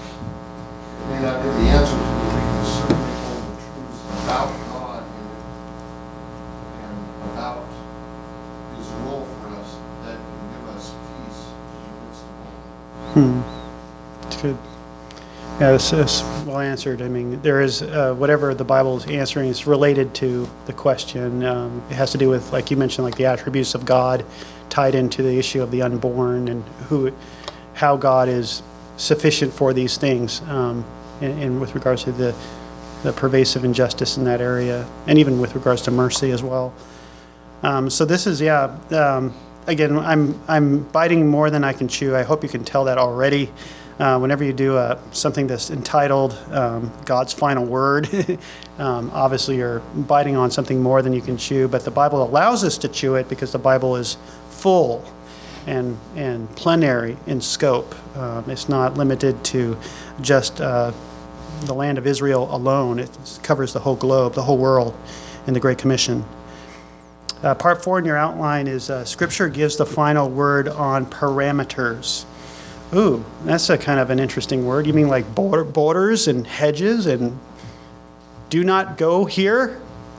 it may not be the answer to, but we can certainly hold the truths about God in it and about his will for us that can give us peace in the midst of all. It's good. Yeah, that's well answered. I mean, there is whatever the Bible is answering is related to the question. It has to do with, like you mentioned, like the attributes of God tied into the issue of the unborn and how God is sufficient for these things, and with regards to the pervasive injustice in that area, and even with regards to mercy as well. So this is, again, I'm biting more than I can chew. I hope you can tell that already. Whenever you do something that's entitled God's Final Word, obviously you're biting on something more than you can chew, but the Bible allows us to chew it because the Bible is full and plenary in scope. It's not limited to just the land of Israel alone. It covers the whole globe, the whole world in the Great Commission. Part 4 in your outline is Scripture gives the final word on parameters. Ooh, that's a kind of an interesting word. You mean like borders and hedges and do not go here?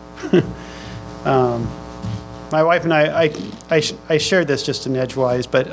My wife and I shared this just in edgewise, but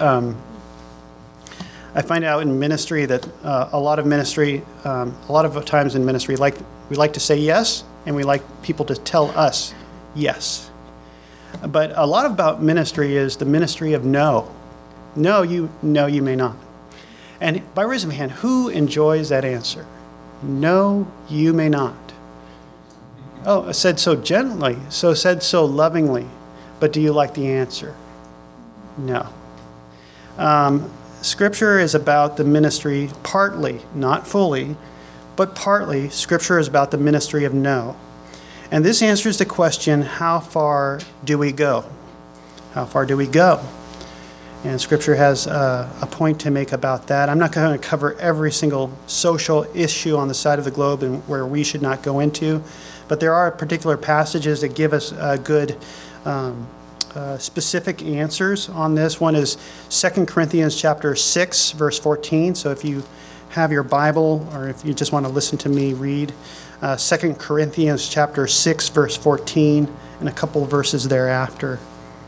I find out in ministry that a lot of times in ministry, we like to say yes, and we like people to tell us yes. But a lot about ministry is the ministry of no. No, you may not. And by raise of hand, who enjoys that answer? No, you may not. Oh, said so gently, said so lovingly. But do you like the answer? No. Scripture is about the ministry partly, not fully, but partly, Scripture is about the ministry of no. And this answers the question, how far do we go? How far do we go? And Scripture has a point to make about that. I'm not going to cover every single social issue on the side of the globe and where we should not go into, but there are particular passages that give us good specific answers on this. One is 2 Corinthians chapter 6, verse 14. So if you have your Bible, or if you just want to listen to me read, 2 Corinthians chapter 6, verse 14, and a couple verses thereafter.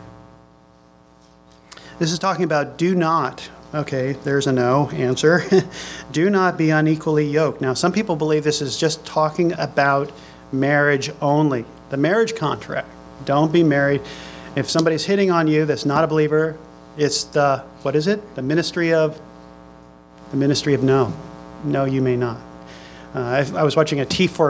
This is talking about do not, okay, there's a no answer, do not be unequally yoked. Now, some people believe this is just talking about marriage only, the marriage contract. Don't be married. If somebody's hitting on you that's not a believer, it's the, what is it? The ministry of no. No, you may not. I was watching a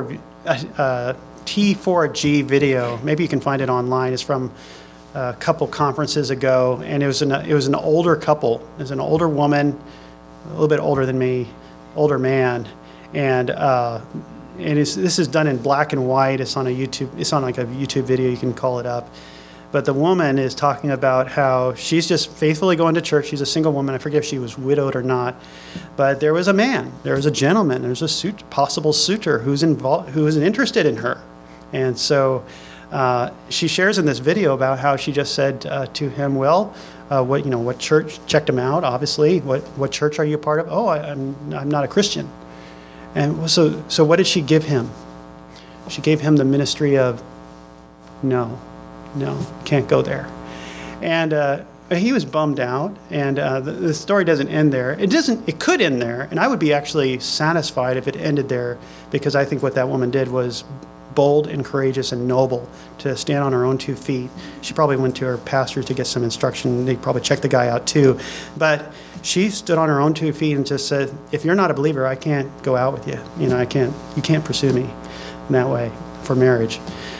T4G video. Maybe you can find it online. It's from a couple conferences ago, and it was an older couple. It was an older woman, a little bit older than me, older man, and this is done in black and white. It's on like a YouTube video. You can call it up. But the woman is talking about how she's just faithfully going to church. She's a single woman. I forget if she was widowed or not. But there was a man, there was a gentleman, there's a possible suitor who's involved, who is interested in her. And so she shares in this video about how she just said to him, well, what church, checked him out, obviously. What church are you a part of? Oh, I'm not a Christian. And so what did she give him? She gave him the ministry of no, can't go there. And he was bummed out, and the story doesn't end there. It could end there, and I would be actually satisfied if it ended there, because I think what that woman did was bold and courageous and noble to stand on her own 2 feet. She probably went to her pastor to get some instruction. They probably checked the guy out too. But she stood on her own 2 feet and just said, if you're not a believer, I can't go out with you. You can't pursue me in that way for marriage.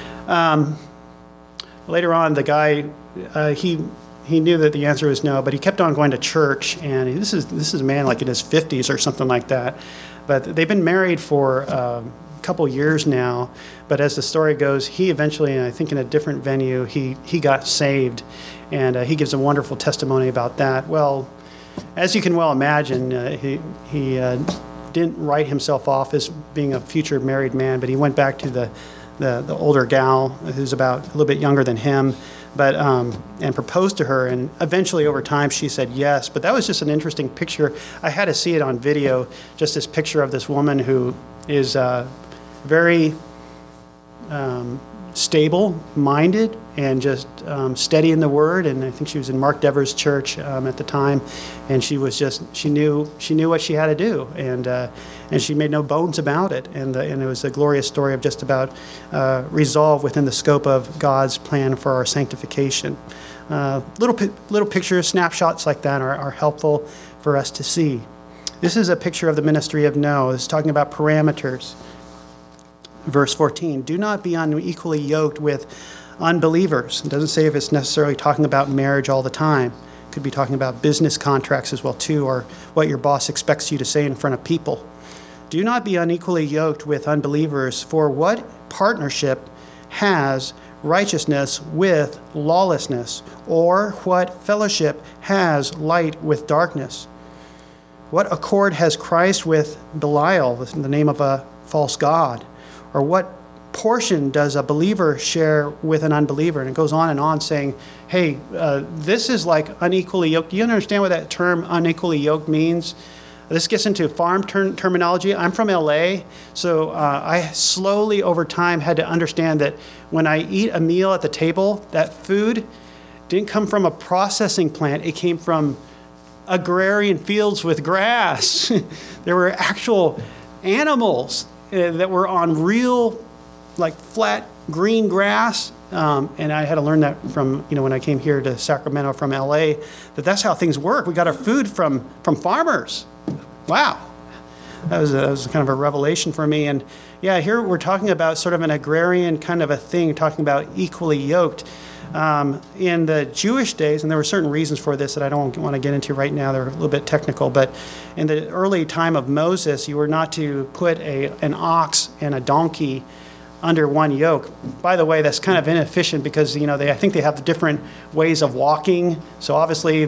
Later on, the guy, he knew that the answer was no, but he kept on going to church, and this is a man like in his 50s or something like that. But they've been married for a couple years now, but as the story goes, he eventually, and I think in a different venue, he got saved, and he gives a wonderful testimony about that. Well, as you can well imagine, he didn't write himself off as being a future married man, but he went back to the older gal who's about a little bit younger than him, but and proposed to her, and eventually over time she said yes. But that was just an interesting picture. I had to see it on video, just this picture of this woman who is very stable-minded and just steady in the Word. And I think she was in Mark Dever's church at the time, and she knew what she had to do, and she made no bones about it. And it was a glorious story of just about resolve within the scope of God's plan for our sanctification. Little pictures, snapshots like that are helpful for us to see. This is a picture of the ministry of no. It's talking about parameters. Verse 14, do not be unequally yoked with unbelievers. It doesn't say if it's necessarily talking about marriage all the time. It could be talking about business contracts as well too, or what your boss expects you to say in front of people. Do not be unequally yoked with unbelievers, for what partnership has righteousness with lawlessness, or what fellowship has light with darkness? What accord has Christ with Belial, the name of a false god? Or what portion does a believer share with an unbeliever? And it goes on saying, hey, this is like unequally yoked. Do you understand what that term unequally yoked means? This gets into farm terminology. I'm from LA, so I slowly over time had to understand that when I eat a meal at the table, that food didn't come from a processing plant. It came from agrarian fields with grass. There were actual animals that were on real, like, flat green grass, and I had to learn that from, when I came here to Sacramento from LA, that's how things work. We got our food from farmers. Wow, that was kind of a revelation for me. And yeah, here we're talking about sort of an agrarian kind of a thing, talking about equally yoked. In the Jewish days, and there were certain reasons for this that I don't want to get into right now, they're a little bit technical, but in the early time of Moses, you were not to put an ox and a donkey under one yoke. By the way, that's kind of inefficient because, I think they have different ways of walking. So obviously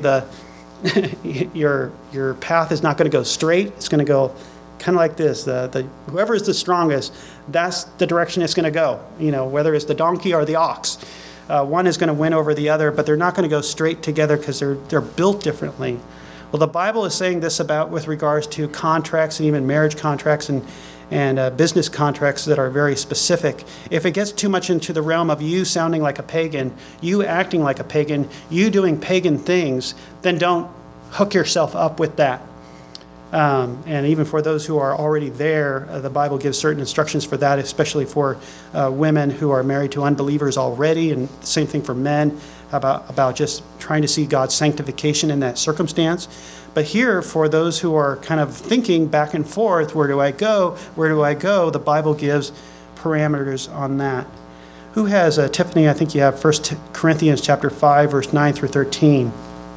your path is not going to go straight. It's going to go kind of like this. Whoever is the strongest, that's the direction it's going to go. Whether it's the donkey or the ox. One is going to win over the other, but they're not going to go straight together because they're built differently. Well, the Bible is saying this with regards to contracts and even marriage contracts and business contracts that are very specific. If it gets too much into the realm of you sounding like a pagan, you acting like a pagan, you doing pagan things, then don't hook yourself up with that. And even for those who are already there, the Bible gives certain instructions for that, especially for women who are married to unbelievers already, and same thing for men, about just trying to see God's sanctification in that circumstance. But here, for those who are kind of thinking back and forth, where do I go? Where do I go? The Bible gives parameters on that. Who has, Tiffany, I think you have 1 Corinthians chapter 5, verse 9 through 13.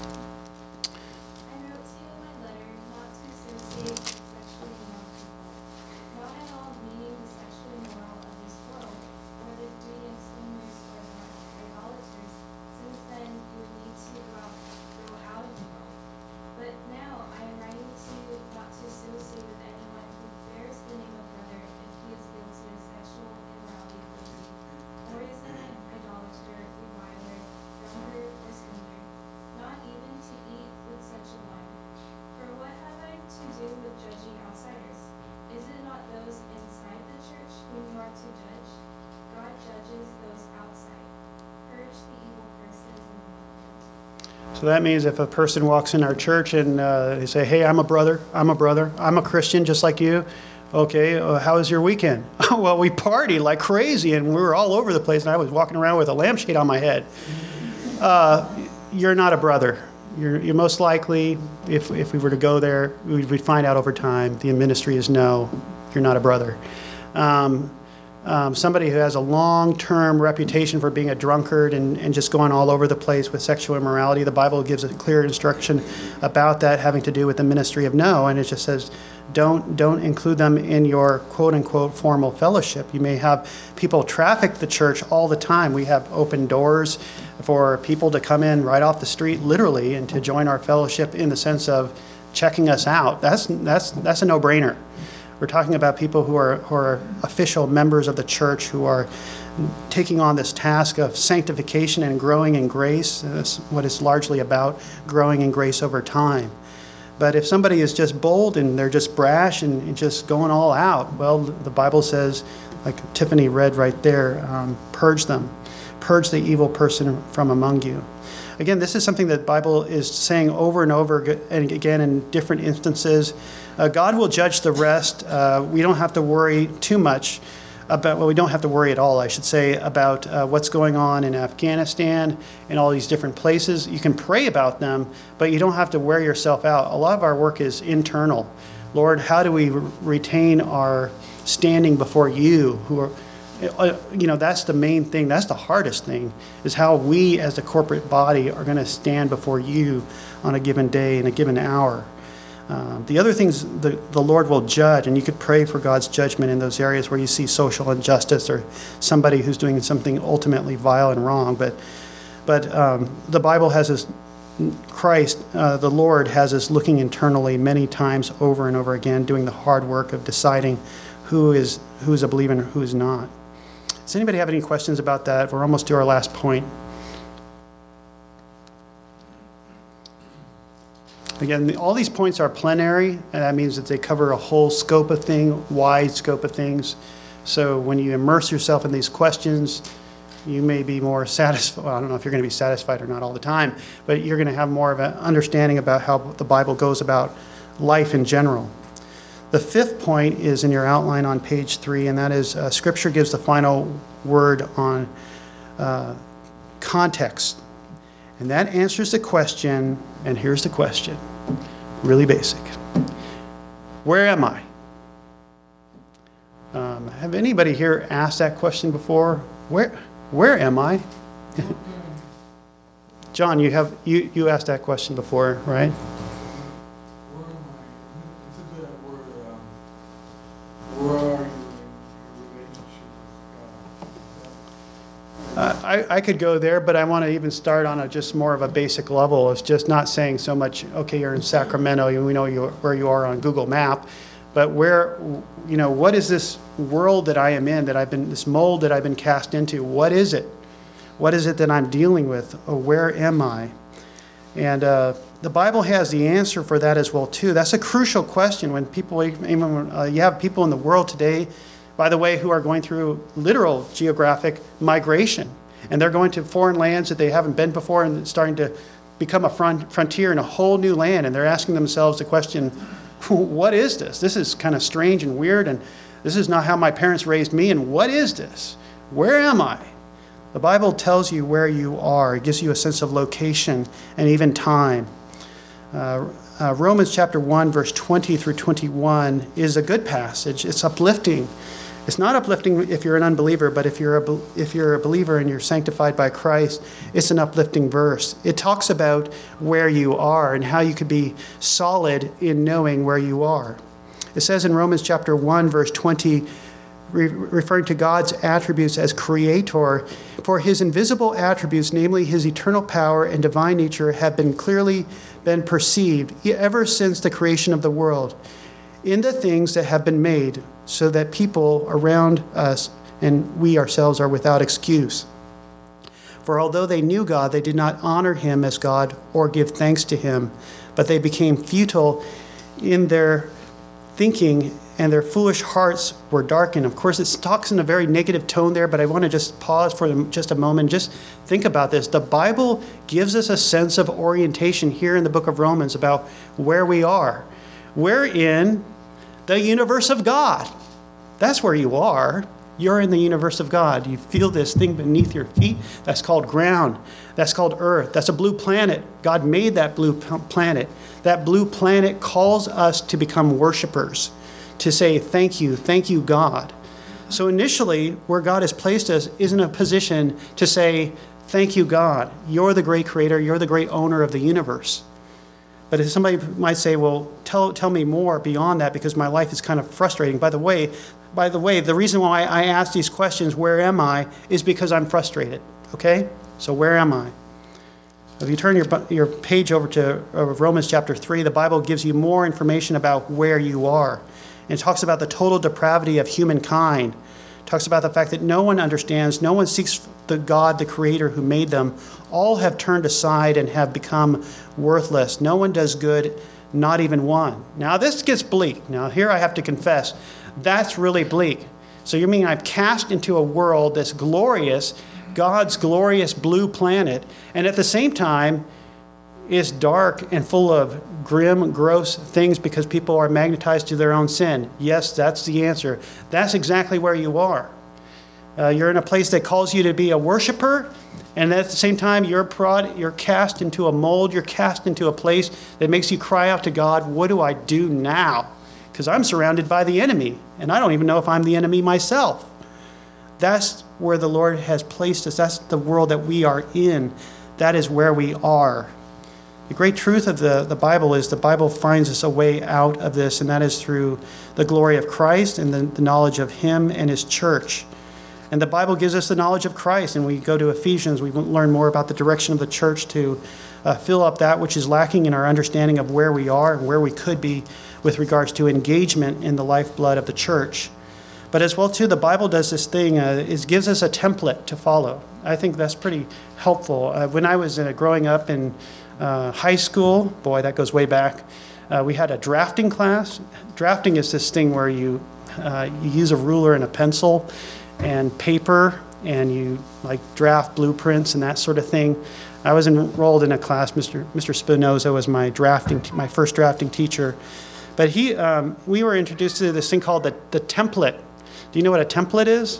So that means if a person walks in our church and they say, hey, I'm a brother, I'm a Christian just like you. Okay, how was your weekend? Well, we partied like crazy and we were all over the place and I was walking around with a lampshade on my head. You're not a brother. You're most likely, if we were to go there, we'd find out over time, the ministry is no, you're not a brother. Somebody who has a long-term reputation for being a drunkard and just going all over the place with sexual immorality, the Bible gives a clear instruction about that having to do with the ministry of no, and it just says don't include them in your quote-unquote formal fellowship. You may have people traffic the church all the time. We have open doors for people to come in right off the street, literally, and to join our fellowship in the sense of checking us out. That's a no-brainer. We're talking about people who are official members of the church who are taking on this task of sanctification and growing in grace. That's what it's largely about, growing in grace over time. But if somebody is just bold and they're just brash and just going all out, well, the Bible says, like Tiffany read right there, purge them. Purge the evil person from among you. Again, this is something that the Bible is saying over and over and again in different instances. God will judge the rest. We don't have to worry too much about, well, we don't have to worry at all, I should say, about what's going on in Afghanistan and all these different places. You can pray about them, but you don't have to wear yourself out. A lot of our work is internal. Lord, how do we retain our standing before you, who are, that's the main thing. That's the hardest thing, is how we as a corporate body are going to stand before you on a given day and a given hour. The other things the Lord will judge, and you could pray for God's judgment in those areas where you see social injustice or somebody who's doing something ultimately vile and wrong. But the Bible has us, Christ, the Lord has us looking internally many times over and over again, doing the hard work of deciding who is a believer and who is not. Does anybody have any questions about that? We're almost to our last point. Again, all these points are plenary, and that means that they cover a whole scope of thing, wide scope of things. So when you immerse yourself in these questions, you may be more satisfied. Well, I don't know if you're going to be satisfied or not all the time, but you're going to have more of an understanding about how the Bible goes about life in general. The fifth point is in your outline on page 3, and that is Scripture gives the final word on context. And that answers the question, and here's the question, really basic. Where am I? Have anybody here asked that question before? Where am I? John, you asked that question before, right? Where am I? It's a good word. Where are you in your relationship with God? I could go there, but I want to even start on a just more of a basic level. It's just not saying so much, okay, you're in Sacramento, we know where you are on Google Map, but where, what is this world that I am in, this mold that I've been cast into? What is it? What is it that I'm dealing with? Or where am I? And the Bible has the answer for that as well, too. That's a crucial question when people, even when you have people in the world today, by the way, who are going through literal geographic migration. And they're going to foreign lands that they haven't been before and starting to become a frontier in a whole new land. And they're asking themselves the question, what is this? This is kind of strange and weird, and this is not how my parents raised me. And what is this? Where am I? The Bible tells you where you are. It gives you a sense of location and even time. Romans chapter 1, verse 20 through 21 is a good passage. It's uplifting. It's not uplifting if you're an unbeliever, but if you're a believer and you're sanctified by Christ, it's an uplifting verse. It talks about where you are and how you could be solid in knowing where you are. It says in Romans chapter 1, verse 20, referring to God's attributes as creator, for his invisible attributes, namely his eternal power and divine nature, have been clearly perceived ever since the creation of the world in the things that have been made, so that people around us and we ourselves are without excuse. For although they knew God, they did not honor him as God or give thanks to him, but they became futile in their thinking, and their foolish hearts were darkened. Of course, it talks in a very negative tone there, but I want to just pause for just a moment. Just think about this. The Bible gives us a sense of orientation here in the book of Romans about where we are. We're in the universe of God. That's where you are. You're in the universe of God. You feel this thing beneath your feet. That's called ground. That's called earth. That's a blue planet. God made that blue planet. That blue planet calls us to become worshipers, to say, thank you, God. So initially, where God has placed us is in a position to say, thank you, God. You're the great creator. You're the great owner of the universe. But if somebody might say, well, tell me more beyond that, because my life is kind of frustrating. By the way, the reason why I ask these questions, where am I, is because I'm frustrated. Okay? So where am I? If you turn your page over to Romans chapter 3, the Bible gives you more information about where you are. And it talks about the total depravity of humankind. It talks about the fact that no one understands, no one seeks the God, the creator who made them. All have turned aside and have become worthless. No one does good, not even one. Now this gets bleak. Now here I have to confess, that's really bleak. So you mean I'm cast into a world that's glorious, God's glorious blue planet, and at the same time is dark and full of grim, gross things because people are magnetized to their own sin? Yes, that's the answer. That's exactly where you are. You're in a place that calls you to be a worshiper, and at the same time, you're cast into a mold, you're cast into a place that makes you cry out to God, what do I do now? Because I'm surrounded by the enemy, and I don't even know if I'm the enemy myself. That's where the Lord has placed us. That's the world that we are in. That is where we are. The great truth of the Bible is the Bible finds us a way out of this, and that is through the glory of Christ and the knowledge of him and his church. And the Bible gives us the knowledge of Christ, and we go to Ephesians, we learn more about the direction of the church to fill up that which is lacking in our understanding of where we are and where we could be with regards to engagement in the lifeblood of the church. But as well, too, the Bible does this thing, it gives us a template to follow. I think that's pretty helpful. When I was growing up in high school, boy, that goes way back, we had a drafting class. Drafting is this thing where you use a ruler and a pencil and paper, and you draft blueprints and that sort of thing. I was enrolled in a class. Mr. Spinoza was my first drafting teacher. But we were introduced to this thing called the template. Do you know what a template is?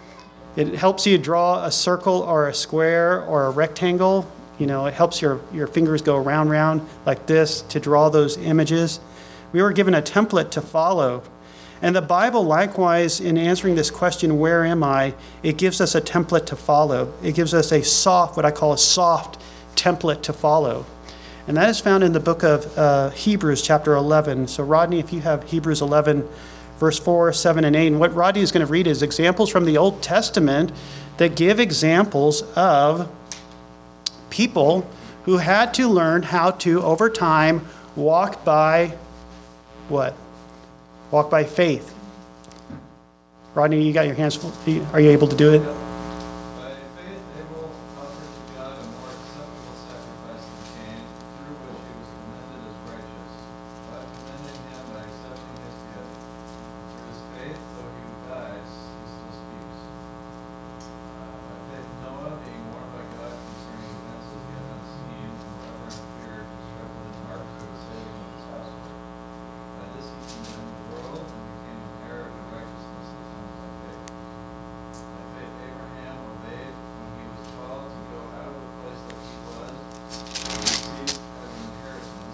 It helps you draw a circle or a square or a rectangle. It helps your fingers go round like this to draw those images. We were given a template to follow. And the Bible, likewise, in answering this question, where am I, it gives us a template to follow. It gives us what I call a soft template to follow. And that is found in the book of Hebrews chapter 11. So Rodney, if you have Hebrews 11, verse 4, 7, and 8, and what Rodney is going to read is examples from the Old Testament that give examples of people who had to learn how to, over time, walk by what? Walk by faith. Rodney, you got your hands full. Are you able to do it? By faith, Abel offered to God a more acceptable sacrifice than Cain, through which he was commended as righteous. God commended him by accepting his gift. Through his faith, though he dies, he still speaks. By faith, Noah, being warned by God concerning events as yet unseen, and forever in fear, constructed an ark for the saving of his household. By this he condemned the world and became an heir of the righteousness that comes by faith. By faith, Abraham obeyed when he was called to go out of the place that he was, and receive as an inheritance,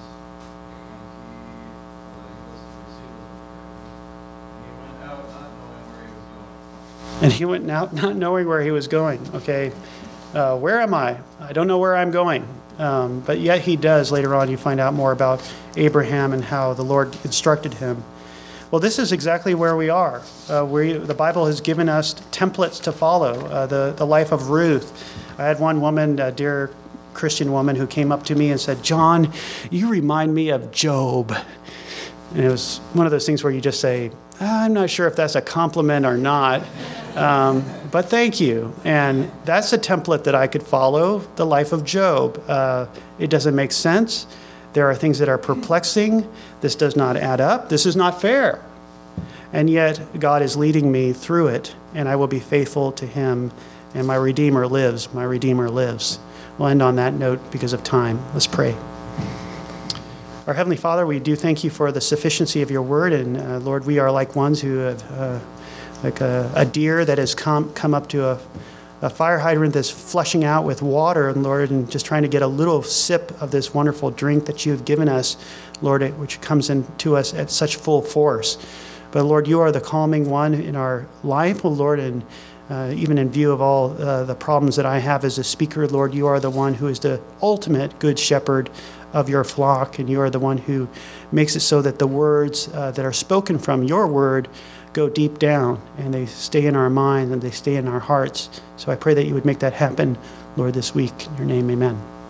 and he went out not knowing where he was going. Okay, where am I? I don't know where I'm going. But yet he does. Later on, you find out more about Abraham and how the Lord instructed him. Well, this is exactly where we are. The Bible has given us templates to follow. The life of Ruth. I had one woman, a dear Christian woman, who came up to me and said, "John, you remind me of Job." And it was one of those things where you just say, "I'm not sure if that's a compliment or not, but thank you." And that's a template that I could follow, the life of Job. It doesn't make sense. There are things that are perplexing. This does not add up. This is not fair. And yet God is leading me through it, and I will be faithful to him, and my Redeemer lives. My Redeemer lives. We'll end on that note because of time. Let's pray. Our Heavenly Father, we do thank you for the sufficiency of your word. And Lord, we are like ones who have, like a deer that has come up to a fire hydrant that's flushing out with water, and Lord, and just trying to get a little sip of this wonderful drink that you have given us, Lord, which comes into us at such full force. But Lord, you are the calming one in our life, oh Lord, and even in view of all the problems that I have as a speaker, Lord, you are the one who is the ultimate good shepherd of your flock, and you are the one who makes it so that the words that are spoken from your word go deep down, and they stay in our mind, and they stay in our hearts. So I pray that you would make that happen, Lord, this week. In your name, amen.